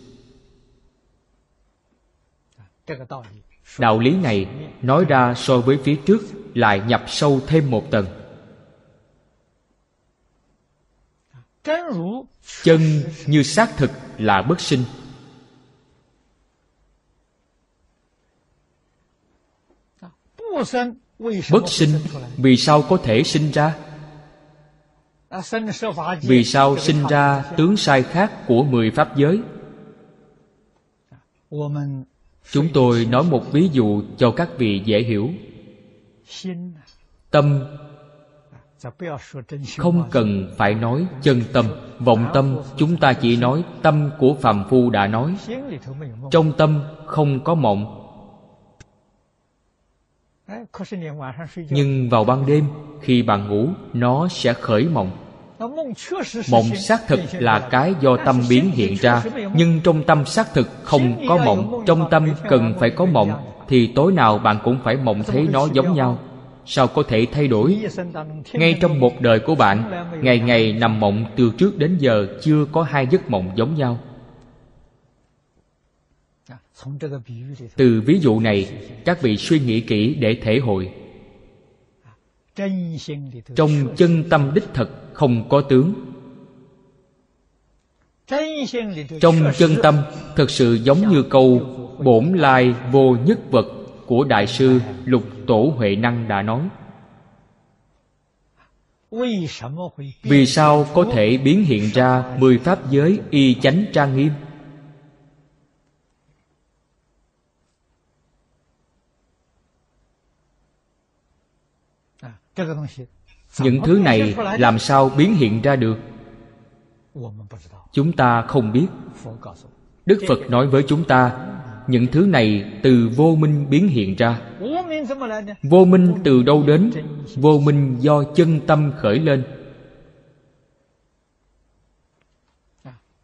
Đạo lý này nói ra so với phía trước lại nhập sâu thêm một tầng. Chân như xác thực là bất sinh. Bất sinh, vì sao có thể sinh ra? Vì sao sinh ra tướng sai khác của 10 pháp giới? Chúng tôi nói một ví dụ cho các vị dễ hiểu. Tâm, không cần phải nói chân tâm. Vọng tâm chúng ta chỉ nói tâm của phàm phu đã nói. Trong tâm không có mộng. Nhưng vào ban đêm, khi bạn ngủ, nó sẽ khởi mộng. Mộng xác thực là cái do tâm biến hiện ra. Nhưng trong tâm xác thực không có mộng. Trong tâm cần phải có mộng, thì tối nào bạn cũng phải mộng thấy nó giống nhau. Sao có thể thay đổi? Ngay trong một đời của bạn, ngày ngày nằm mộng từ trước đến giờ chưa có 2 giấc mộng giống nhau. Từ ví dụ này, các vị suy nghĩ kỹ để thể hội. Trong chân tâm đích thực không có tướng. Trong chân tâm thực sự giống như câu bổn lai vô nhất vật của Đại sư Lục Tổ Huệ Năng đã nói. Vì sao có thể biến hiện ra 10 pháp giới y chánh trang nghiêm? Những thứ này làm sao biến hiện ra được? Chúng ta không biết. Đức Phật nói với chúng ta, những thứ này từ vô minh biến hiện ra. Vô minh từ đâu đến? Vô minh do chân tâm khởi lên.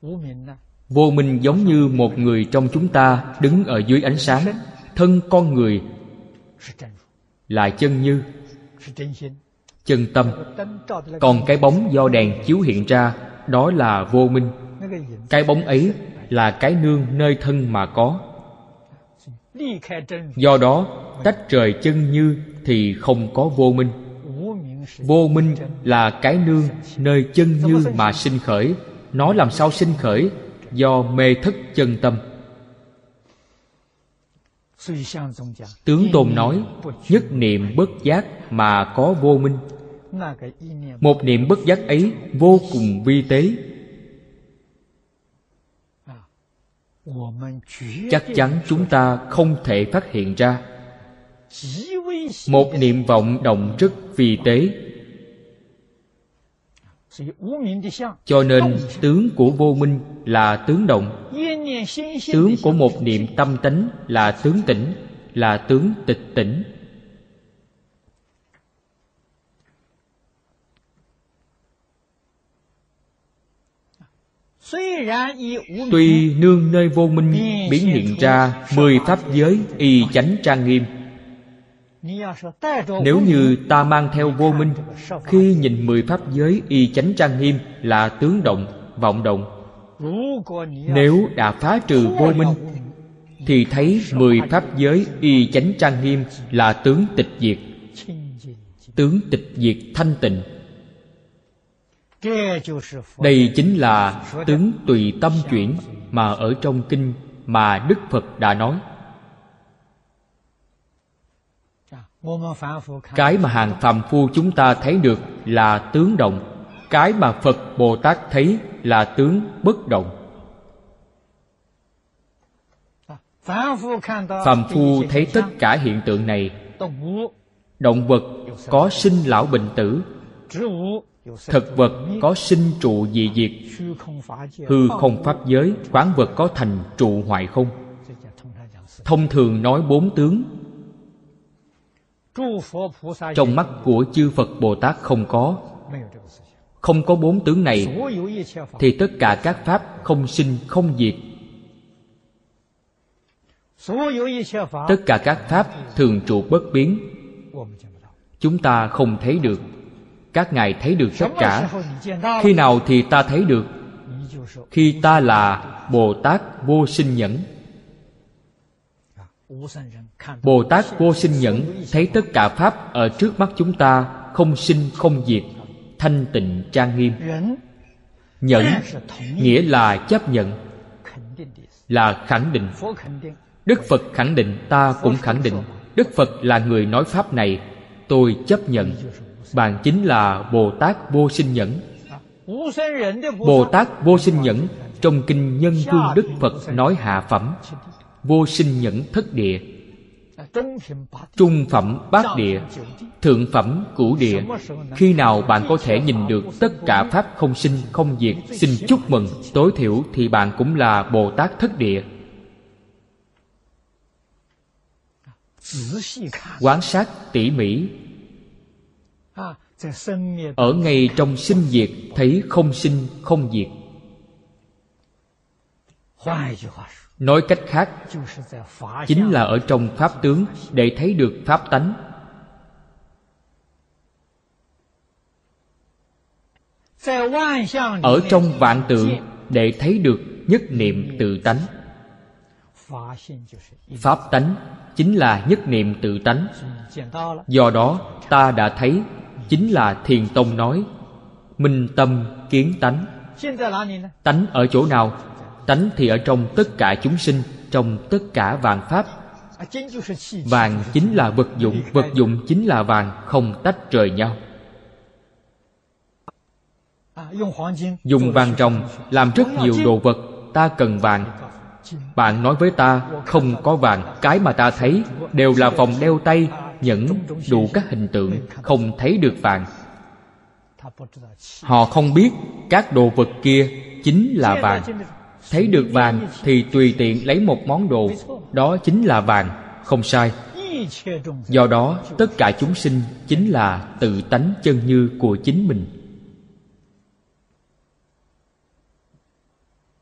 Vô minh giống như một người trong chúng ta đứng ở dưới ánh sáng. Thân con người là chân như, chân tâm. Còn cái bóng do đèn chiếu hiện ra, đó là vô minh. Cái bóng ấy là cái nương nơi thân mà có. Do đó, tách rời chân như thì không có vô minh. Vô minh là cái nương nơi chân như mà sinh khởi. Nó làm sao sinh khởi? Do mê thất chân tâm. Tướng Tôn nói, nhất niệm bất giác mà có vô minh. Một niệm bất giác ấy vô cùng vi tế. Chắc chắn chúng ta không thể phát hiện ra. Một niệm vọng động rất vi tế. Cho nên tướng của vô minh là tướng động. Tướng của một niệm tâm tánh là tướng tĩnh, là tướng tịch tỉnh. Tuy nương nơi vô minh biến hiện ra 10 pháp giới y chánh trang nghiêm. Nếu như ta mang theo vô minh, khi nhìn 10 pháp giới y chánh trang nghiêm là tướng động, vọng động. Nếu đã phá trừ vô minh, thì thấy 10 pháp giới y chánh trang nghiêm là tướng tịch diệt. Tướng tịch diệt thanh tịnh. Đây chính là tướng tùy tâm chuyển mà ở trong kinh mà Đức Phật đã nói. Cái mà hàng phàm phu chúng ta thấy được là tướng động. Cái mà Phật Bồ Tát thấy là tướng bất động. Phàm phu thấy tất cả hiện tượng này. Động vật có sinh lão bệnh tử, thực vật có sinh trụ dị diệt, hư không pháp giới, quán vật có thành trụ hoại không. Thông thường nói 4 tướng. Trong mắt của chư Phật Bồ Tát không có. Không có 4 tướng này thì tất cả các pháp không sinh không diệt. Tất cả các pháp thường trụ bất biến. Chúng ta không thấy được. Các ngài thấy được tất cả. Khi nào thì ta thấy được? Khi ta là Bồ Tát vô sinh nhẫn. Bồ Tát vô sinh nhẫn thấy tất cả pháp ở trước mắt chúng ta không sinh không diệt, thanh tịnh trang nghiêm. Nhẫn nghĩa là chấp nhận, là khẳng định. Đức Phật khẳng định, ta cũng khẳng định. Đức Phật là người nói pháp này, tôi chấp nhận. Bạn chính là Bồ Tát vô sinh nhẫn. Bồ Tát vô sinh nhẫn trong kinh Nhân Vương Đức Phật nói hạ phẩm: vô sinh nhẫn thất địa, trung phẩm bát địa, thượng phẩm cửu địa. Khi nào bạn có thể nhìn được tất cả pháp không sinh không diệt, xin chúc mừng. Tối thiểu thì bạn cũng là Bồ Tát thất địa. Quan sát tỉ mỉ, ở ngay trong sinh diệt thấy không sinh không diệt. Nói cách khác, chính là ở trong pháp tướng để thấy được pháp tánh. Ở trong vạn tượng để thấy được nhất niệm tự tánh. Pháp tánh chính là nhất niệm tự tánh. Do đó ta đã thấy, chính là Thiền Tông nói minh tâm kiến tánh. Tánh ở chỗ nào? Tánh thì ở trong tất cả chúng sinh, trong tất cả vạn pháp. Vàng chính là vật dụng, vật dụng chính là vàng, không tách rời nhau. Dùng vàng ròng làm rất nhiều đồ vật, ta cần vàng. Bạn nói với ta không có vàng, cái mà ta thấy đều là vòng đeo tay, nhẫn, đủ các hình tượng, không thấy được vàng. Họ không biết các đồ vật kia chính là vàng. Thấy được vàng thì tùy tiện lấy một món đồ, đó chính là vàng, không sai. Do đó tất cả chúng sinh chính là tự tánh chân như của chính mình.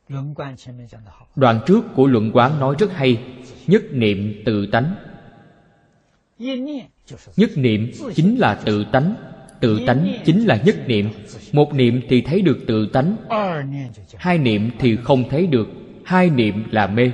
Đoạn trước của luận quán nói rất hay: nhất niệm tự tánh. Nhất niệm chính là tự tánh, tự tánh chính là nhất niệm. Một niệm thì thấy được tự tánh, hai niệm thì không thấy được, hai niệm là mê.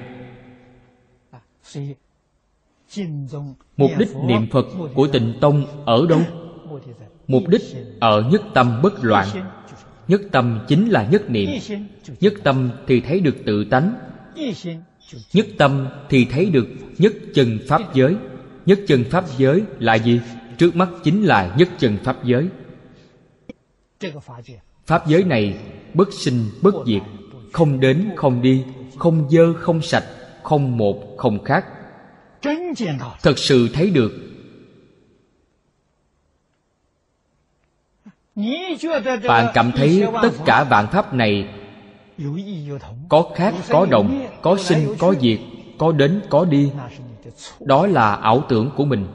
Mục đích niệm Phật của Tịnh Tông ở đâu? Mục đích ở nhất tâm bất loạn. Nhất tâm chính là nhất niệm. Nhất tâm thì thấy được tự tánh, nhất tâm thì thấy được nhất chân pháp giới. Nhất chân pháp giới là gì? Trước mắt chính là nhất chân pháp giới. Pháp giới này bất sinh bất diệt, không đến không đi, không dơ không sạch, không một không khác. Thật sự thấy được. Bạn cảm thấy tất cả vạn pháp này có khác có đồng, có sinh có diệt, có đến có đi. Đó là ảo tưởng của mình.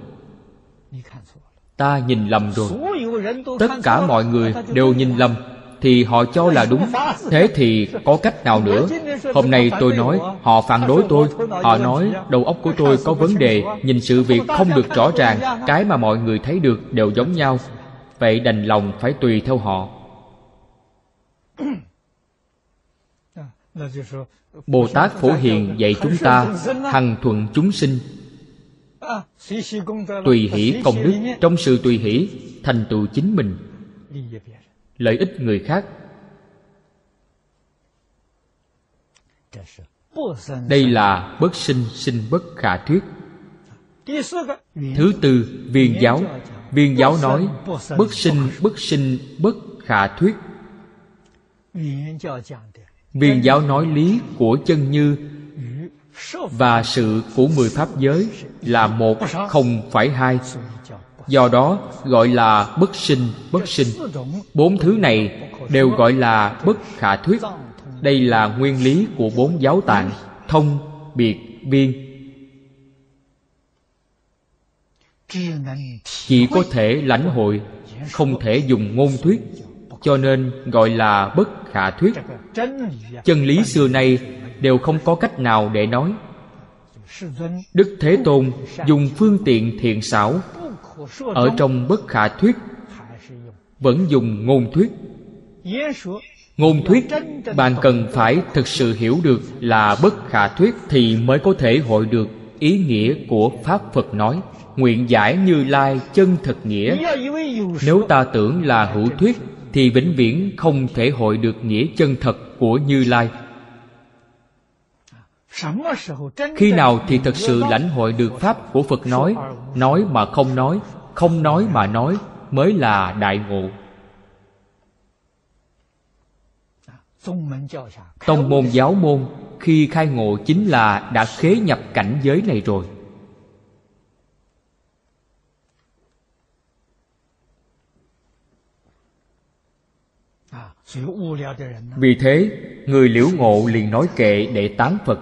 Ta nhìn lầm rồi. Tất cả mọi người đều nhìn lầm, thì họ cho là đúng. Thế thì có cách nào nữa? Hôm nay tôi nói họ phản đối tôi. Họ nói đầu óc của tôi có vấn đề, nhìn sự việc không được rõ ràng, cái mà mọi người thấy được đều giống nhau. Vậy đành lòng phải tùy theo họ. Bồ Tát Phổ Hiền dạy chúng ta hằng thuận chúng sinh, tùy hỷ công đức. Trong sự tùy hỷ thành tựu chính mình, lợi ích người khác. Đây là bất sinh sinh bất khả thuyết. Thứ tư, Viên giáo. Viên giáo nói bất sinh bất khả thuyết. Viên giáo nói lý của chân như và sự của 10 pháp giới là một, không phải hai. Do đó gọi là bất sinh bất sinh. 4 thứ này đều gọi là bất khả thuyết. Đây là nguyên lý của 4 giáo tạng: thông, biệt, viên. Chỉ có thể lãnh hội, không thể dùng ngôn thuyết, cho nên gọi là bất khả thuyết. Chân lý xưa nay đều không có cách nào để nói. Đức Thế Tôn dùng phương tiện thiện xảo, ở trong bất khả thuyết vẫn dùng ngôn thuyết. Ngôn thuyết bạn cần phải thực sự hiểu được là bất khả thuyết, thì mới có thể hội được ý nghĩa của Pháp Phật nói: nguyện giải Như Lai chân thật nghĩa. Nếu ta tưởng là hữu thuyết thì vĩnh viễn không thể hội được nghĩa chân thật của Như Lai. Khi nào thì thật sự lãnh hội được Pháp của Phật nói mà không nói, không nói mà nói, mới là đại ngộ. Tông môn giáo môn khi khai ngộ chính là đã khế nhập cảnh giới này rồi. Vì thế người liễu ngộ liền nói kệ để tán Phật,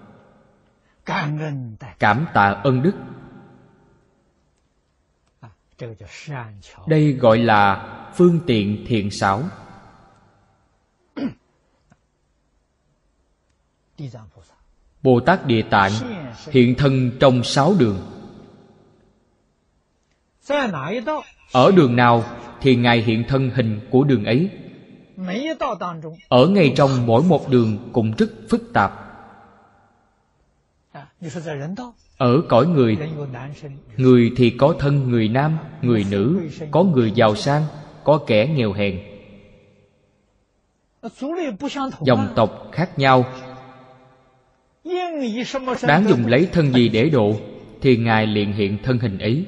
cảm tạ ân đức. Đây gọi là phương tiện thiện xảo. Bồ Tát Địa Tạng hiện thân trong 6 đường. Ở đường nào thì Ngài hiện thân hình của đường ấy. Ở ngay trong mỗi một đường cũng rất phức tạp. Ở cõi người, người thì có thân người nam, người nữ, có người giàu sang, có kẻ nghèo hèn. Dòng tộc khác nhau, đáng dùng lấy thân gì để độ thì Ngài liền hiện thân hình ấy.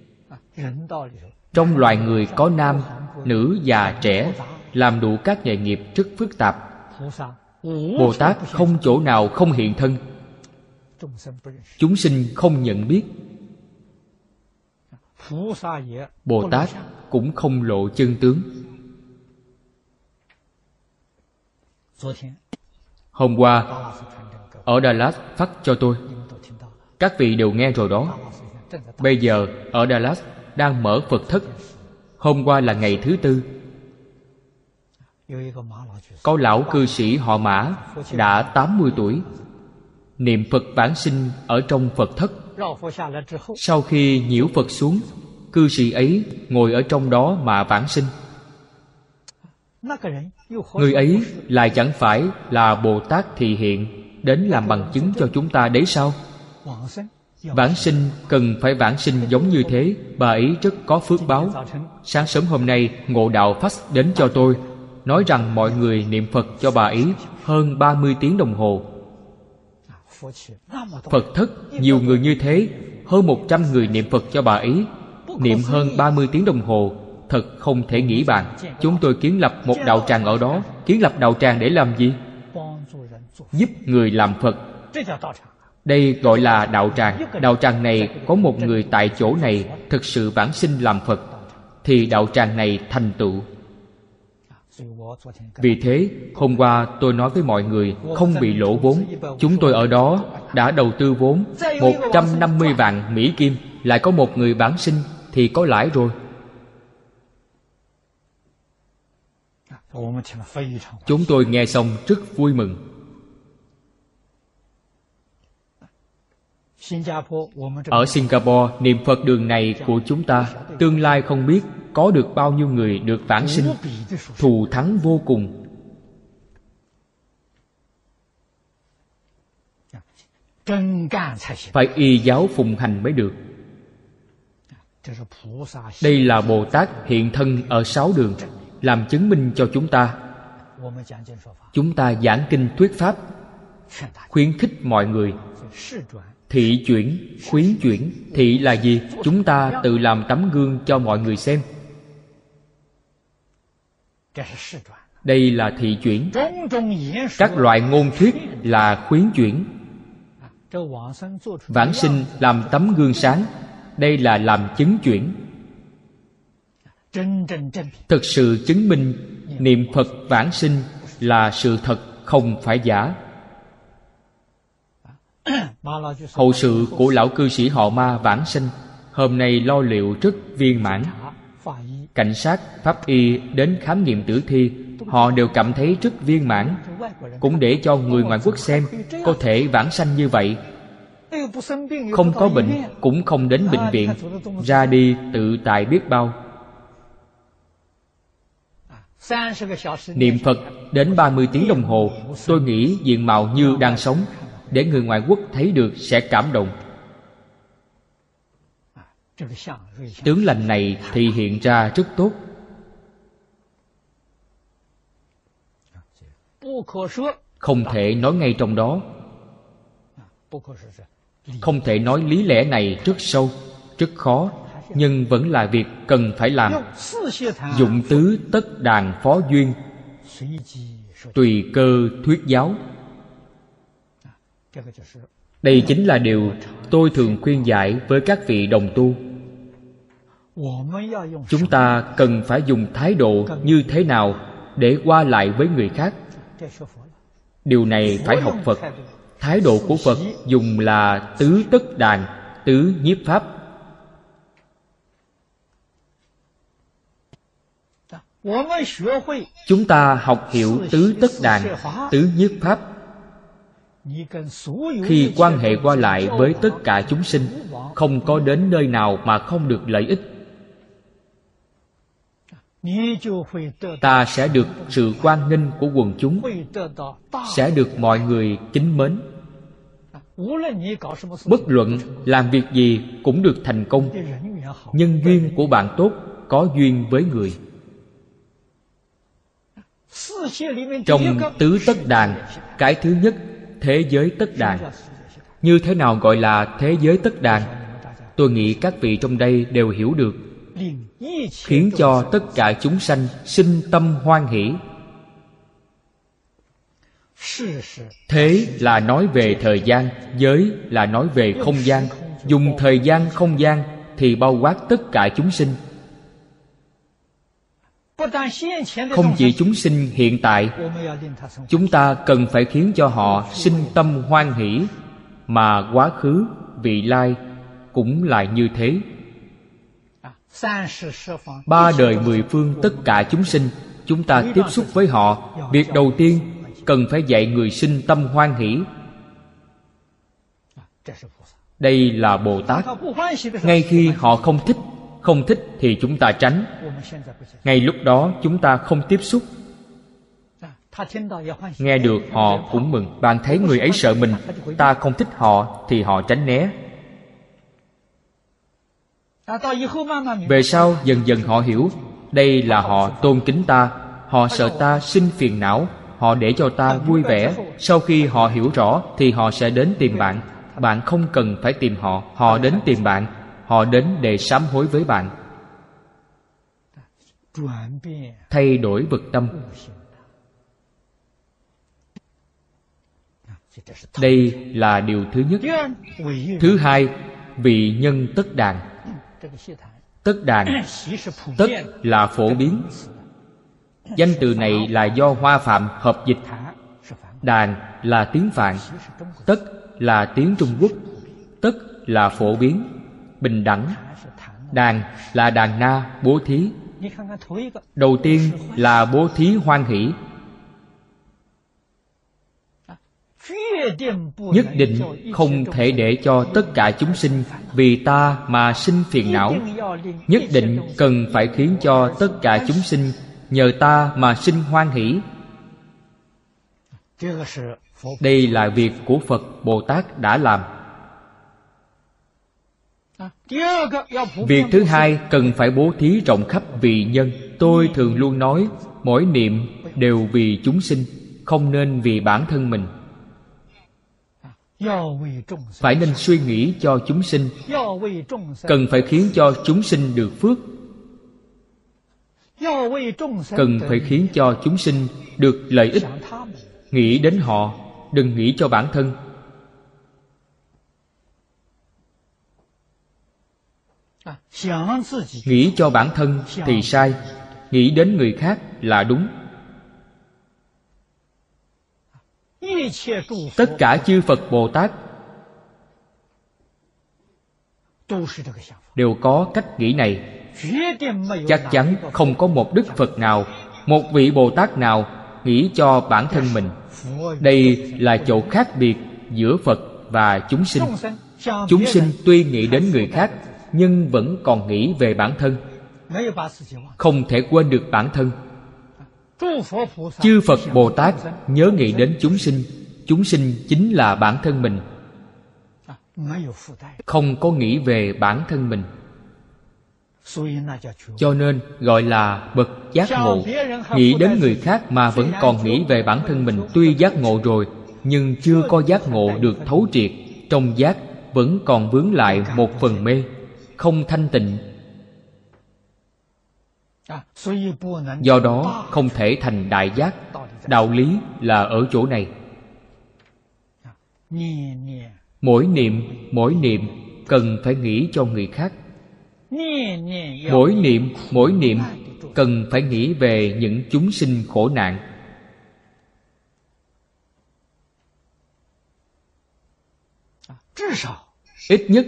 Trong loài người có nam, nữ, già, trẻ, làm đủ các nghề nghiệp rất phức tạp. Bồ Tát không chỗ nào không hiện thân. Chúng sinh không nhận biết. Bồ Tát cũng không lộ chân tướng. Hôm qua ở Đà Lạt phát cho tôi, các vị đều nghe rồi đó. Bây giờ ở Đà Lạt đang mở Phật thất. Hôm qua là ngày thứ tư. Có lão cư sĩ họ Mã đã 80 tuổi, niệm Phật vãng sinh ở trong Phật thất. Sau khi nhiễu Phật xuống, cư sĩ ấy ngồi ở trong đó mà vãng sinh. Người ấy lại chẳng phải là Bồ Tát Thị Hiện đến làm bằng chứng cho chúng ta đấy sao? Vãng sinh cần phải vãng sinh giống như thế. Bà ấy rất có phước báo. Sáng sớm hôm nay Ngộ Đạo Fax đến cho tôi, nói rằng mọi người niệm Phật cho bà ấy hơn 30 tiếng đồng hồ. Phật thất nhiều người như thế, hơn 100 người niệm Phật cho bà ấy, niệm hơn 30 tiếng đồng hồ, thật không thể nghĩ bàn. Chúng tôi kiến lập một đạo tràng ở đó. Kiến lập đạo tràng để làm gì? Giúp người làm Phật. Đây gọi là đạo tràng. Đạo tràng này có một người tại chỗ này thực sự vãng sinh làm Phật, thì đạo tràng này thành tựu. Vì thế, hôm qua tôi nói với mọi người không bị lỗ vốn. Chúng tôi ở đó đã đầu tư vốn 150 vạn Mỹ Kim, lại có một người vãng sinh thì có lãi rồi. Chúng tôi nghe xong rất vui mừng. Ở Singapore, niệm Phật đường này của chúng ta tương lai không biết có được bao nhiêu người được vãng sinh, thù thắng vô cùng. Phải y giáo phụng hành mới được. Đây là Bồ Tát hiện thân ở 6 đường, làm chứng minh cho chúng ta. Chúng ta giảng kinh thuyết pháp, khuyến khích mọi người. Thị chuyển, khuyến chuyển. Thị là gì? Chúng ta tự làm tấm gương cho mọi người xem. Đây là thị chuyển. Các loại ngôn thuyết là khuyến chuyển. Vãng sinh làm tấm gương sáng, đây là làm chứng chuyển. Thực sự chứng minh niệm Phật vãng sinh là sự thật, không phải giả. Hậu sự của lão cư sĩ họ Ma vãng sinh hôm nay lo liệu rất viên mãn. Cảnh sát, pháp y đến khám nghiệm tử thi, họ đều cảm thấy rất viên mãn. Cũng để cho người ngoại quốc xem, có thể vãng sanh như vậy, không có bệnh, cũng không đến bệnh viện, ra đi tự tại biết bao. Niệm Phật đến 30 tiếng đồng hồ, tôi nghĩ diện mạo như đang sống, để người ngoại quốc thấy được sẽ cảm động. Tướng lành này thì hiện ra rất tốt. Không thể nói ngay trong đó. Không thể nói lý lẽ này rất sâu, rất khó, nhưng vẫn là việc cần phải làm. Dụng tứ tất đàn phó duyên, tùy cơ thuyết giáo. Đây chính là điều tôi thường khuyên dạy với các vị đồng tu. Chúng ta cần phải dùng thái độ như thế nào để qua lại với người khác. Điều này phải học Phật. Thái độ của Phật dùng là tứ tất đàn, tứ nhiếp pháp. Chúng ta học hiểu tứ tất đàn, tứ nhiếp pháp. Khi quan hệ qua lại với tất cả chúng sinh, không có đến nơi nào mà không được lợi ích. Ta sẽ được sự hoan nghênh của quần chúng, sẽ được mọi người kính mến. Bất luận làm việc gì cũng được thành công. Nhân duyên của bạn tốt, có duyên với người. Trong tứ tất đàn, cái thứ nhất, thế giới tất đàn. Như thế nào gọi là thế giới tất đàn? Tôi nghĩ các vị trong đây đều hiểu được. Khiến cho tất cả chúng sanh sinh tâm hoan hỷ. Thế là nói về thời gian, giới là nói về không gian. Dùng thời gian không gian thì bao quát tất cả chúng sinh. Không chỉ chúng sinh hiện tại, chúng ta cần phải khiến cho họ sinh tâm hoan hỷ, mà quá khứ, vị lai cũng là như thế. 3 đời 10 phương tất cả chúng sinh chúng ta tiếp xúc với họ, việc đầu tiên cần phải dạy người sinh tâm hoan hỷ. Đây là Bồ Tát. Ngay khi họ không thích thì chúng ta tránh. Ngay lúc đó chúng ta không tiếp xúc. Nghe được họ cũng mừng. Bạn thấy người ấy sợ mình, ta không thích họ thì họ tránh né. Về sau dần dần họ hiểu, đây là họ tôn kính ta, họ sợ ta sinh phiền não, họ để cho ta vui vẻ. Sau khi họ hiểu rõ thì họ sẽ đến tìm bạn. Bạn không cần phải tìm họ, họ đến tìm bạn. Họ đến để sám hối với bạn. Thay đổi vực tâm. Đây là điều thứ nhất. Thứ hai, vị nhân tất đàn. Tất đàn, tất là phổ biến. Danh từ này là do Hoa Phạm hợp dịch. Đàn là tiếng Phạn, tất là tiếng Trung Quốc. Tất là phổ biến, bình đẳng. Đàn là đàn na, bố thí. Đầu tiên là bố thí hoan hỷ. Nhất định không thể để cho tất cả chúng sinh vì ta mà sinh phiền não. Nhất định cần phải khiến cho tất cả chúng sinh nhờ ta mà sinh hoan hỷ. Đây là việc của Phật Bồ Tát đã làm. Việc thứ hai, cần phải bố thí rộng khắp vì nhân. Tôi thường luôn nói, mỗi niệm đều vì chúng sinh, không nên vì bản thân mình. Phải nên suy nghĩ cho chúng sinh, cần phải khiến cho chúng sinh được phước, cần phải khiến cho chúng sinh được lợi ích. Nghĩ đến họ, đừng nghĩ cho bản thân. Nghĩ cho bản thân thì sai, nghĩ đến người khác là đúng. Tất cả chư Phật Bồ Tát đều có cách nghĩ này. Chắc chắn không có một Đức Phật nào, một vị Bồ Tát nào nghĩ cho bản thân mình. Đây là chỗ khác biệt giữa Phật và chúng sinh. Chúng sinh tuy nghĩ đến người khác, nhưng vẫn còn nghĩ về bản thân, không thể quên được bản thân. Chư Phật Bồ Tát nhớ nghĩ đến chúng sinh. Chúng sinh chính là bản thân mình, không có nghĩ về bản thân mình. Cho nên gọi là bậc giác ngộ. Nghĩ đến người khác mà vẫn còn nghĩ về bản thân mình, tuy giác ngộ rồi nhưng chưa có giác ngộ được thấu triệt. Trong giác vẫn còn vướng lại một phần mê, không thanh tịnh. Do đó không thể thành đại giác. Đạo lý là ở chỗ này. Mỗi niệm cần phải nghĩ cho người khác. Mỗi niệm cần phải nghĩ về những chúng sinh khổ nạn. Ít nhất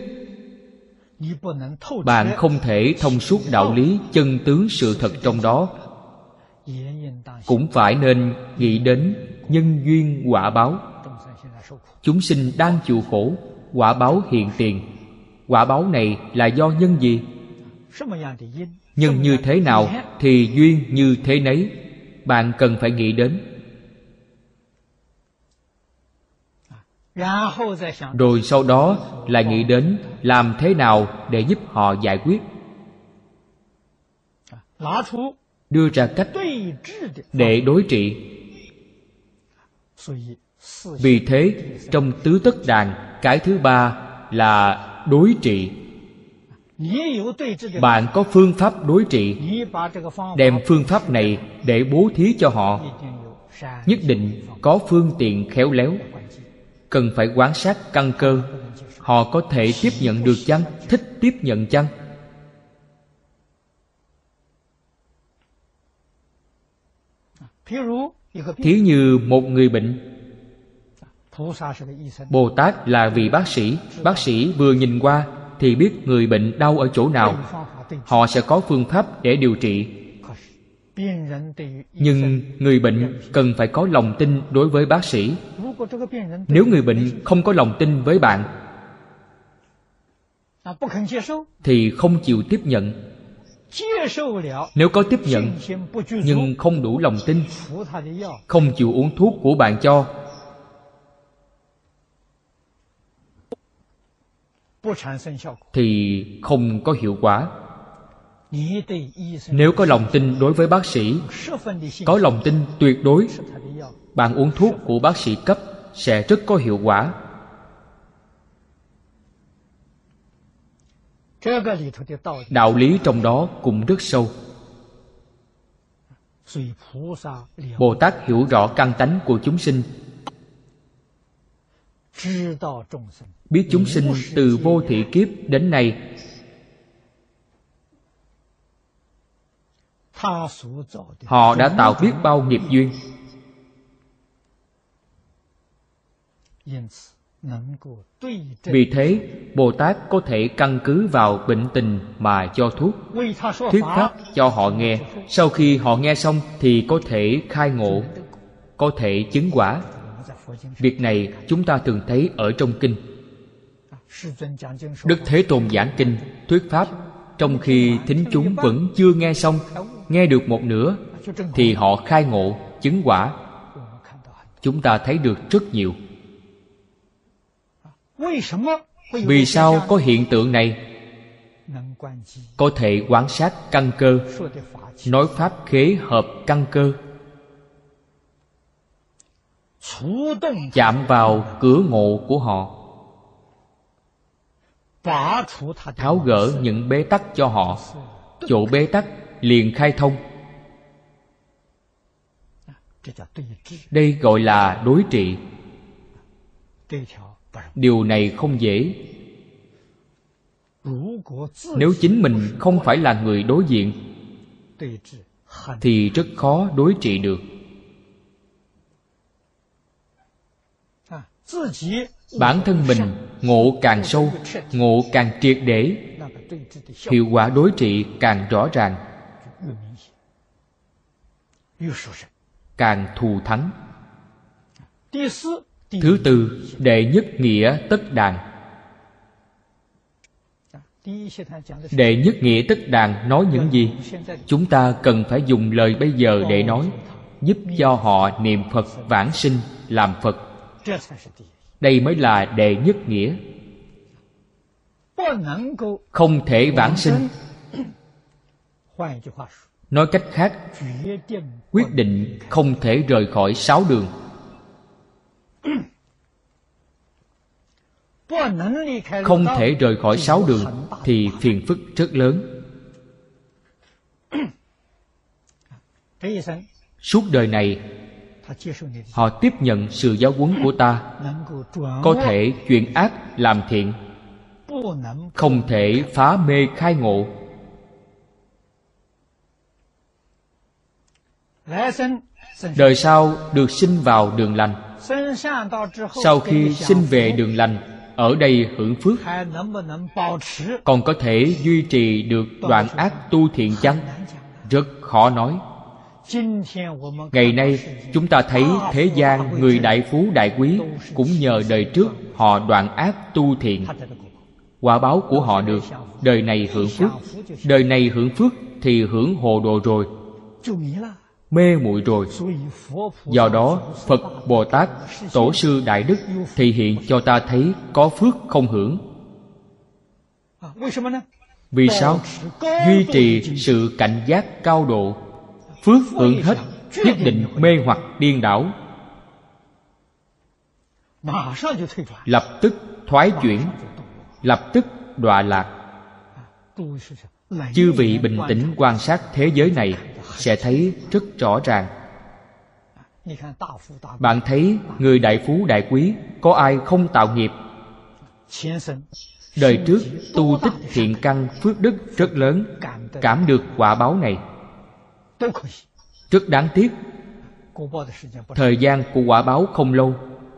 bạn không thể thông suốt đạo lý chân tướng sự thật trong đó, cũng phải nên nghĩ đến nhân duyên quả báo. Chúng sinh đang chịu khổ, quả báo hiện tiền. Quả báo này là do nhân gì? Nhân như thế nào thì duyên như thế nấy. Bạn cần phải nghĩ đến. Rồi sau đó lại nghĩ đến làm thế nào để giúp họ giải quyết. Đưa ra cách để đối trị. Vì thế trong tứ tất đàn, cái thứ ba là đối trị. Bạn có phương pháp đối trị, đem phương pháp này để bố thí cho họ. Nhất định có phương tiện khéo léo. Cần phải quan sát căn cơ. Họ có thể tiếp nhận được chăng? Thích tiếp nhận chăng? Thí như một người bệnh, Bồ Tát là vị bác sĩ. Bác sĩ vừa nhìn qua thì biết người bệnh đau ở chỗ nào. Họ sẽ có phương pháp để điều trị. Nhưng người bệnh cần phải có lòng tin đối với bác sĩ. Nếu người bệnh không có lòng tin với bạn thì không chịu tiếp nhận. Nếu có tiếp nhận nhưng không đủ lòng tin, không chịu uống thuốc của bạn cho, thì không có hiệu quả. Nếu có lòng tin đối với bác sĩ, có lòng tin tuyệt đối, bạn uống thuốc của bác sĩ cấp sẽ rất có hiệu quả. Đạo lý trong đó cũng rất sâu. Bồ Tát hiểu rõ căn tánh của chúng sinh, biết chúng sinh từ vô thị kiếp đến nay họ đã tạo biết bao nghiệp duyên. Vì thế Bồ Tát có thể căn cứ vào bệnh tình mà cho thuốc, thuyết pháp cho họ nghe. Sau khi họ nghe xong thì có thể khai ngộ, có thể chứng quả. Việc này chúng ta thường thấy ở trong kinh. Đức Thế Tôn giảng kinh, thuyết pháp, trong khi thính chúng vẫn chưa nghe xong, nghe được một nửa thì họ khai ngộ, chứng quả. Chúng ta thấy được rất nhiều. Vì sao có hiện tượng này? Có thể quan sát căn cơ, nói pháp khế hợp căn cơ, chạm vào cửa ngộ của họ, tháo gỡ những bế tắc cho họ. Chỗ bế tắc liền khai thông. Đây gọi là đối trị. Điều này không dễ. Nếu chính mình không phải là người đối diện thì rất khó đối trị được. Bản thân mình ngộ càng sâu, ngộ càng triệt để, hiệu quả đối trị càng rõ ràng, càng thù thắng. Thứ tư, đệ nhất nghĩa tất đàn. Đệ nhất nghĩa tất đàn nói những gì? Chúng ta cần phải dùng lời bây giờ để nói, giúp cho họ niệm Phật vãng sinh, làm Phật. Đây mới là đệ nhất nghĩa. Không thể vãng sinh. Nói cách khác, quyết định không thể rời khỏi 6 đường. Không thể rời khỏi 6 đường thì phiền phức rất lớn. Suốt đời này họ tiếp nhận sự giáo huấn của ta, có thể chuyển ác làm thiện, không thể phá mê khai ngộ. Đời sau được sinh vào đường lành. Sau khi sinh về đường lành, ở đây hưởng phước, còn có thể duy trì được đoạn ác tu thiện chăng? Rất khó nói. Ngày nay chúng ta thấy thế gian người đại phú đại quý cũng nhờ đời trước họ đoạn ác tu thiện. Quả báo của họ được, đời này hưởng phước. Đời này hưởng phước thì hưởng hồ đồ rồi, mê muội rồi. Do đó Phật, Bồ Tát, Tổ sư Đại Đức thể hiện cho ta thấy có phước không hưởng. Vì sao? Duy trì sự cảnh giác cao độ. Phước hưởng hết, nhất định mê hoặc điên đảo, lập tức thoái chuyển, lập tức đọa lạc. Chư vị bình tĩnh quan sát thế giới này sẽ thấy rất rõ ràng. Bạn thấy người đại phú đại quý, có ai không tạo nghiệp? Đời trước tu tích thiện căn phước đức rất lớn, cảm được quả báo này. Rất đáng tiếc, thời gian của quả báo không lâu.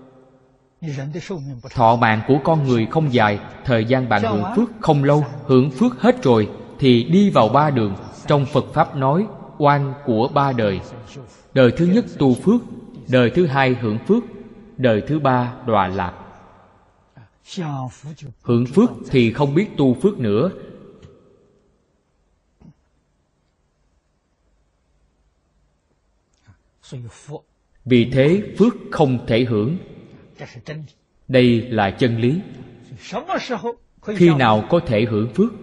Thọ mạng của con người không dài, thời gian bạn hưởng phước không lâu. Hưởng phước hết rồi thì đi vào 3 đường. Trong Phật Pháp nói oan của 3 đời. Đời thứ nhất tu phước, đời thứ hai hưởng phước, đời thứ ba đọa lạc. Hưởng phước thì không biết tu phước nữa. Vì thế phước không thể hưởng. Đây là chân lý. Khi nào có thể hưởng phước?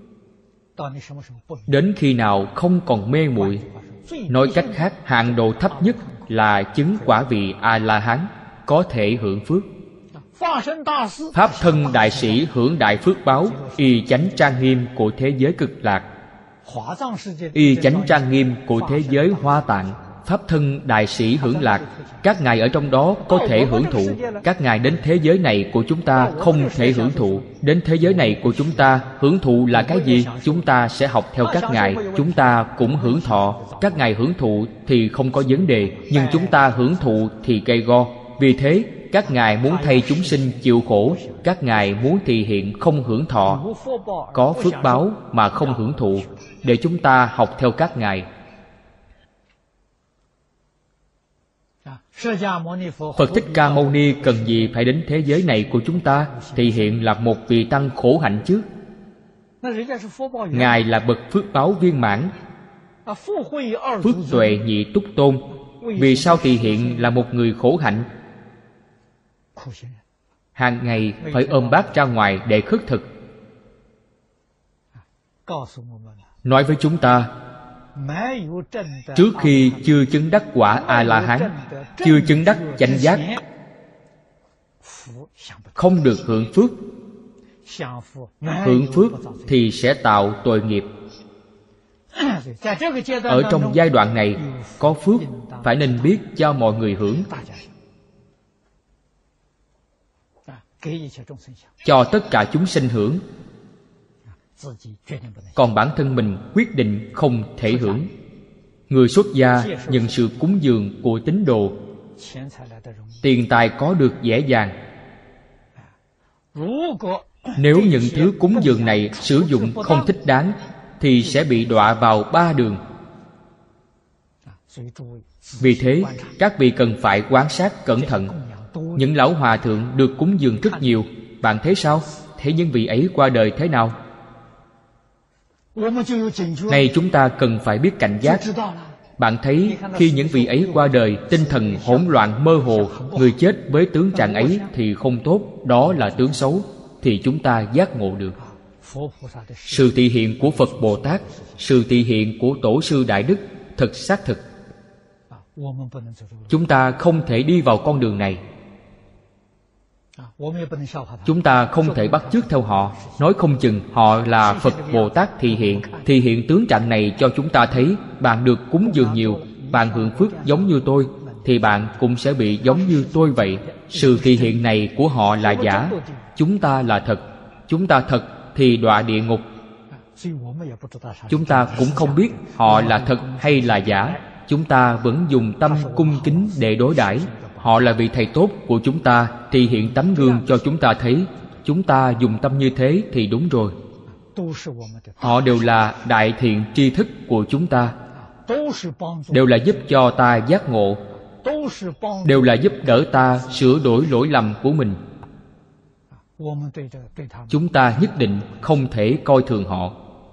Đến khi nào không còn mê muội. Nói cách khác, hạng độ thấp nhất là chứng quả vị A-la-hán có thể hưởng phước. Pháp thân đại sĩ hưởng đại phước báo, y chánh trang nghiêm của thế giới cực lạc, y chánh trang nghiêm của thế giới Hoa Tạng. Pháp thân đại sĩ hưởng lạc, các ngài ở trong đó có thể hưởng thụ. Các ngài đến thế giới này của chúng ta không thể hưởng thụ. Đến thế giới này của chúng ta hưởng thụ là cái gì? Chúng ta sẽ học theo các ngài. Chúng ta cũng hưởng thọ. Các ngài hưởng thụ thì không có vấn đề, nhưng chúng ta hưởng thụ thì gay go. Vì thế các ngài muốn thay chúng sinh chịu khổ. Các ngài muốn thị hiện không hưởng thọ, có phước báo mà không hưởng thụ, để chúng ta học theo các ngài. Phật Thích Ca Mâu Ni cần gì phải đến thế giới này của chúng ta? Thì hiện là một vị tăng khổ hạnh chứ. Ngài là bậc phước báo viên mãn, phước tuệ nhị túc tôn. Vì sao thì hiện là một người khổ hạnh? Hàng ngày phải ôm bát ra ngoài để khất thực. Nói với chúng ta, trước khi chưa chứng đắc quả A-la-hán, chưa chứng đắc chánh giác, không được hưởng phước. Hưởng phước thì sẽ tạo tội nghiệp. Ở trong giai đoạn này, có phước phải nên biết cho mọi người hưởng, cho tất cả chúng sinh hưởng. Còn bản thân mình quyết định không thể hưởng. Người xuất gia nhận sự cúng dường của tín đồ, tiền tài có được dễ dàng. Nếu những thứ cúng dường này sử dụng không thích đáng, thì sẽ bị đọa vào 3 đường. Vì thế, các vị cần phải quan sát cẩn thận. Những lão hòa thượng được cúng dường rất nhiều, bạn thấy sao? Thế những vị ấy qua đời thế nào? Này chúng ta cần phải biết cảnh giác. Bạn thấy khi những vị ấy qua đời, tinh thần hỗn loạn mơ hồ, người chết với tướng trạng ấy thì không tốt, đó là tướng xấu, thì chúng ta giác ngộ được. Sự thị hiện của Phật Bồ Tát, sự thị hiện của Tổ sư Đại Đức thật xác thực. Chúng ta không thể đi vào con đường này. Chúng ta không thể bắt chước theo họ. Nói không chừng họ là Phật Bồ Tát thị hiện tướng trạng này cho chúng ta thấy. Bạn được cúng dường nhiều, bạn hưởng phước giống như tôi, thì bạn cũng sẽ bị giống như tôi vậy. Sự thị hiện này của họ là giả, chúng ta là thật. Chúng ta thật thì đọa địa ngục. Chúng ta cũng không biết họ là thật hay là giả. Chúng ta vẫn dùng tâm cung kính để đối đãi. Họ là vị thầy tốt của chúng ta, thì hiện tấm gương cho chúng ta thấy. Chúng ta dùng tâm như thế thì đúng rồi. Họ đều là đại thiện tri thức của chúng ta, đều là giúp cho ta giác ngộ, đều là giúp đỡ ta sửa đổi lỗi lầm của mình. Chúng ta nhất định không thể coi thường họ.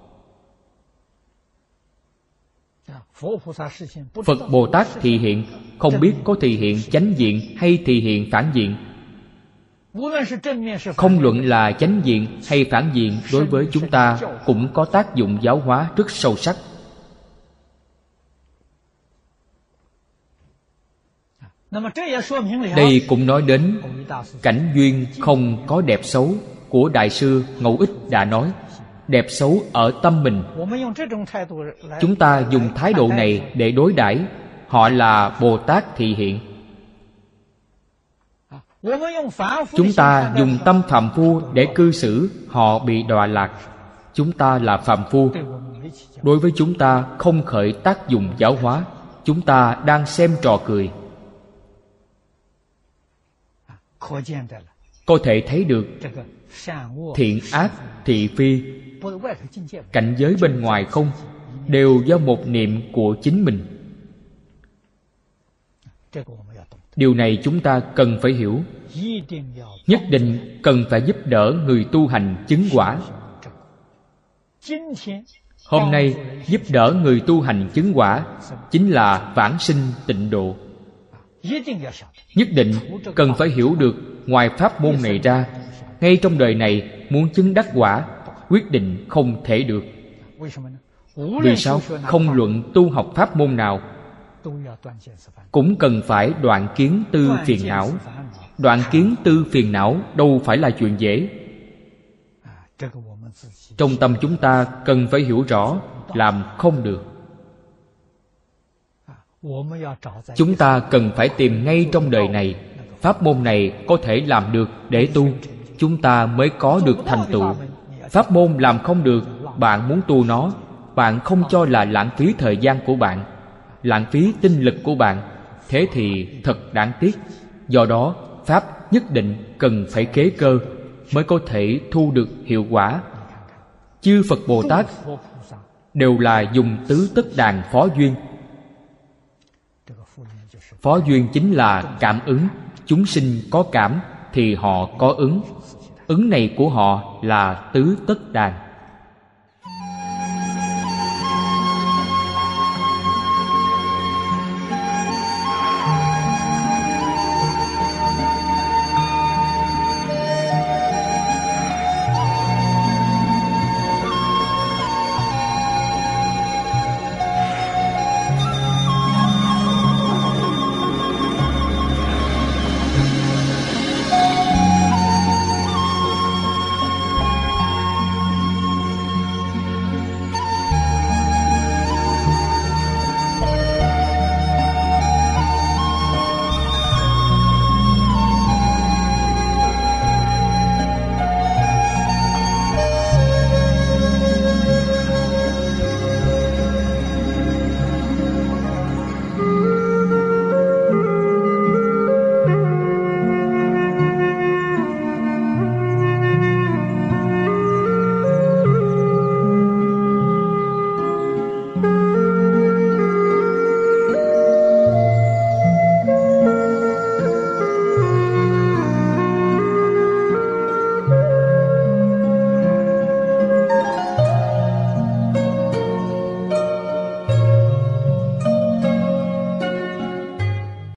Phật Bồ Tát thị hiện không biết có thị hiện chánh diện hay thị hiện phản diện. Không luận là chánh diện hay phản diện, đối với chúng ta cũng có tác dụng giáo hóa rất sâu sắc. Đây cũng nói đến cảnh duyên không có đẹp xấu của Đại sư Ngẫu Ích đã nói. Đẹp xấu ở tâm mình. Chúng ta dùng thái độ này để đối đãi. Họ là Bồ Tát thị hiện. Chúng ta dùng tâm phàm phu để cư xử, họ bị đọa lạc. Chúng ta là phàm phu, đối với chúng ta không khởi tác dụng giáo hóa. Chúng ta đang xem trò cười. Có thể thấy được thiện ác thị phi, cảnh giới bên ngoài không, đều do một niệm của chính mình. Điều này chúng ta cần phải hiểu. Nhất định cần phải giúp đỡ người tu hành chứng quả. Hôm nay giúp đỡ người tu hành chứng quả chính là vãng sinh tịnh độ. Nhất định cần phải hiểu được, ngoài pháp môn này ra, ngay trong đời này muốn chứng đắc quả quyết định không thể được. Vì sao? Không luận tu học pháp môn nào cũng cần phải đoạn kiến tư phiền não. Đoạn kiến tư phiền não đâu phải là chuyện dễ. Trong tâm chúng ta cần phải hiểu rõ, làm không được. Chúng ta cần phải tìm ngay trong đời này, pháp môn này có thể làm được để tu, chúng ta mới có được thành tựu. Pháp môn làm không được, bạn muốn tu nó, bạn không cho là lãng phí thời gian của bạn, lãng phí tinh lực của bạn, thế thì thật đáng tiếc. Do đó, pháp nhất định cần phải kế cơ mới có thể thu được hiệu quả. Chư Phật Bồ Tát đều là dùng tứ tất đàn phó duyên. Phó duyên chính là cảm ứng. Chúng sinh có cảm thì họ có ứng. Ứng này của họ là tứ tất đàn.